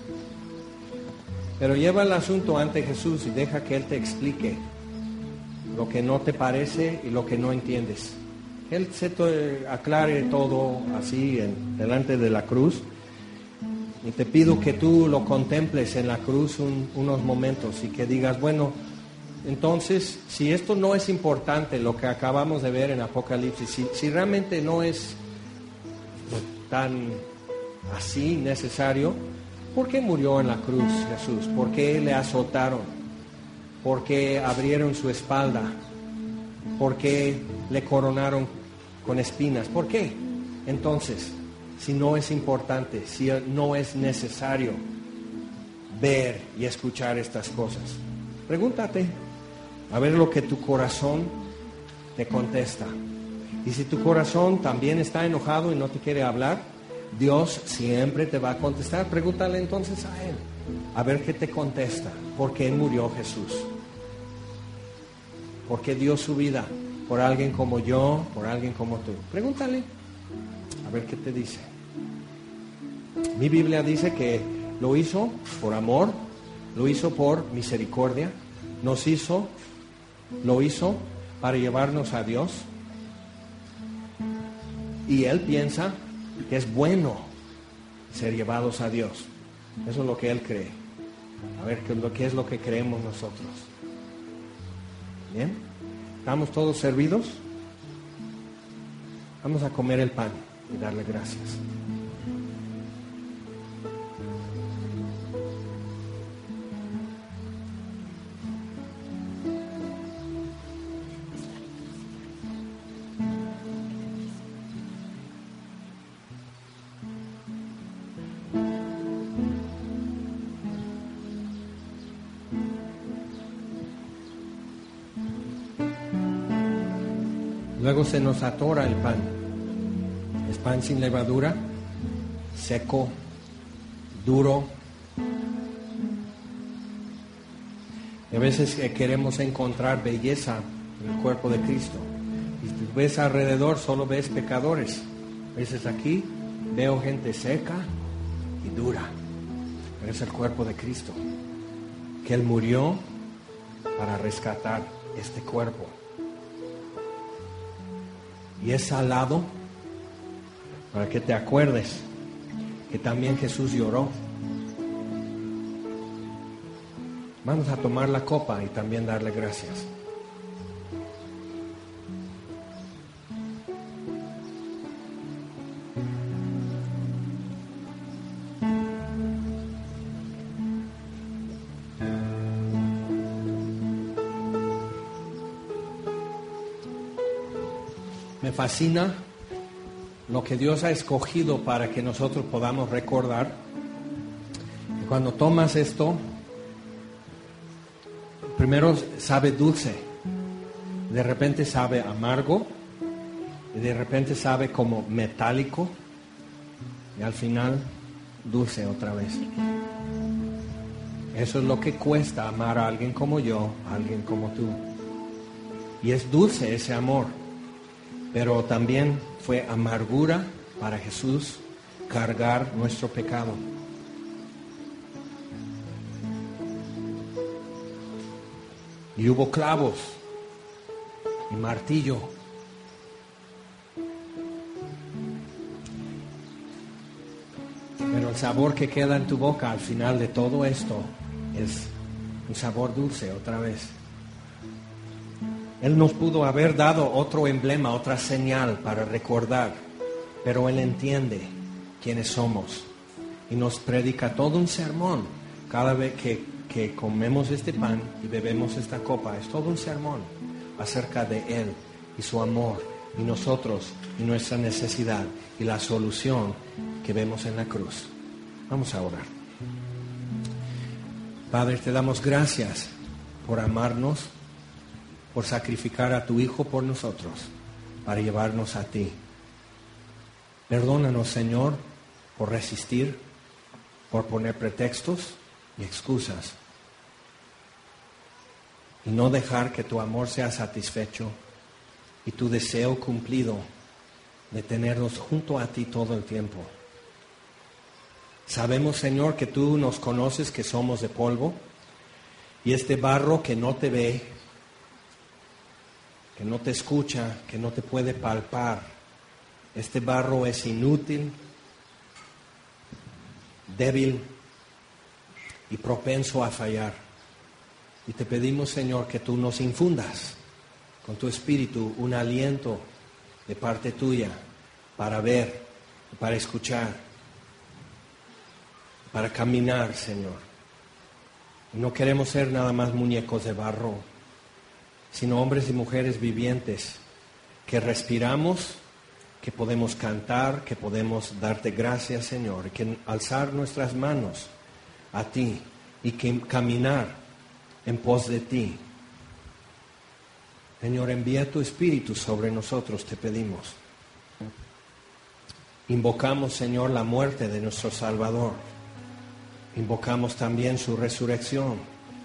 Pero lleva el asunto ante Jesús y deja que Él te explique lo que no te parece y lo que no entiendes. Él se te aclare todo así en, delante de la cruz. Y te pido que tú lo contemples en la cruz un, unos momentos y que digas, bueno, entonces, si esto no es importante, lo que acabamos de ver en Apocalipsis, si, si realmente no es tan así necesario, ¿por qué murió en la cruz Jesús? ¿Por qué le azotaron? ¿Por qué abrieron su espalda? ¿Por qué le coronaron con espinas? ¿Por qué? Entonces, si no es importante, si no es necesario ver y escuchar estas cosas, pregúntate, a ver lo que tu corazón te contesta. Y si tu corazón también está enojado y no te quiere hablar, Dios siempre te va a contestar. Pregúntale entonces a Él, a ver qué te contesta. ¿Por qué murió Jesús? ¿Por qué dio su vida? ¿Por alguien como yo? ¿Por alguien como tú? Pregúntale, a ver qué te dice. Mi Biblia dice que lo hizo por amor, lo hizo por misericordia, nos hizo, lo hizo para llevarnos a Dios. Y Él piensa que es bueno ser llevados a Dios. Eso es lo que Él cree. A ver qué, qué es lo que creemos nosotros. ¿Bien? ¿Estamos todos servidos? Vamos a comer el pan y darle gracias. Luego se nos atora el pan. Es pan sin levadura, seco, duro. Y a veces queremos encontrar belleza en el cuerpo de Cristo. Y si ves alrededor, solo ves pecadores. A veces aquí veo gente seca y dura. Pero es el cuerpo de Cristo, que Él murió para rescatar este cuerpo. Y es salado para que te acuerdes que también Jesús lloró. Vamos a tomar la copa y también darle gracias. Me fascina lo que Dios ha escogido para que nosotros podamos recordar. Y cuando tomas esto, primero sabe dulce, de repente sabe amargo, y de repente sabe como metálico, y al final dulce otra vez. Eso es lo que cuesta amar a alguien como yo, a alguien como tú. Y es dulce ese amor, pero también fue amargura para Jesús cargar nuestro pecado. Y hubo clavos y martillo. Pero el sabor que queda en tu boca al final de todo esto es un sabor dulce otra vez. Él nos pudo haber dado otro emblema, otra señal para recordar, pero Él entiende quiénes somos y nos predica todo un sermón. Cada vez que, que comemos este pan y bebemos esta copa, es todo un sermón acerca de Él y su amor y nosotros y nuestra necesidad y la solución que vemos en la cruz. Vamos a orar. Padre, te damos gracias por amarnos, por sacrificar a tu Hijo por nosotros, para llevarnos a ti. Perdónanos, Señor, por resistir, por poner pretextos y excusas, y no dejar que tu amor sea satisfecho y tu deseo cumplido de tenernos junto a ti todo el tiempo. Sabemos, Señor, que tú nos conoces, que somos de polvo, y este barro que no te ve, que no te escucha, que no te puede palpar, este barro es inútil, débil y propenso a fallar. Y te pedimos, Señor, que tú nos infundas con tu espíritu un aliento de parte tuya para ver, para escuchar, para caminar, Señor. No queremos ser nada más muñecos de barro, sino hombres y mujeres vivientes que respiramos, que podemos cantar, que podemos darte gracias, Señor, que alzar nuestras manos a ti y que caminar en pos de ti. Señor, envía tu Espíritu sobre nosotros, te pedimos. Invocamos, Señor, la muerte de nuestro Salvador. Invocamos también su resurrección,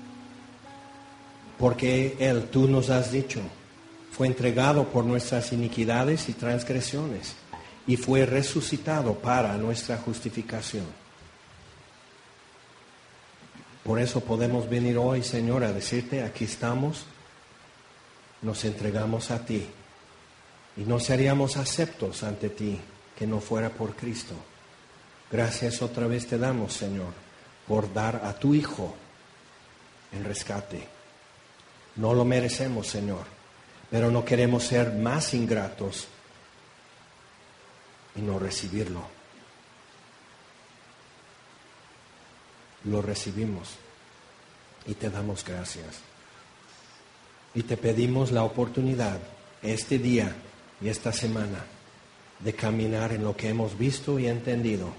porque Él, tú nos has dicho, fue entregado por nuestras iniquidades y transgresiones y fue resucitado para nuestra justificación. Por eso podemos venir hoy, Señor, a decirte, aquí estamos, nos entregamos a ti y no seríamos aceptos ante ti que no fuera por Cristo. Gracias otra vez te damos, Señor, por dar a tu Hijo el rescate. No lo merecemos, Señor, pero no queremos ser más ingratos y no recibirlo. Lo recibimos y te damos gracias. Y te pedimos la oportunidad este día y esta semana de caminar en lo que hemos visto y entendido.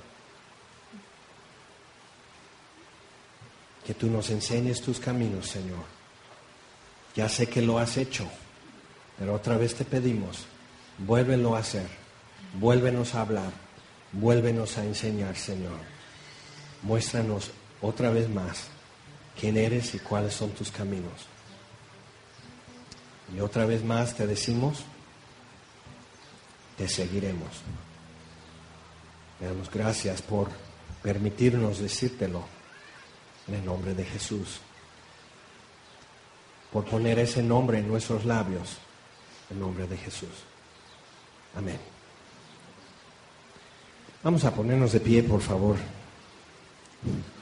Que tú nos enseñes tus caminos, Señor. Ya sé que lo has hecho, pero otra vez te pedimos, vuélvelo a hacer, vuélvenos a hablar, vuélvenos a enseñar, Señor. Muéstranos otra vez más quién eres y cuáles son tus caminos. Y otra vez más te decimos, te seguiremos. Te damos gracias por permitirnos decírtelo en el nombre de Jesús. Por poner ese nombre en nuestros labios, en el nombre de Jesús. Amén. Vamos a ponernos de pie, por favor.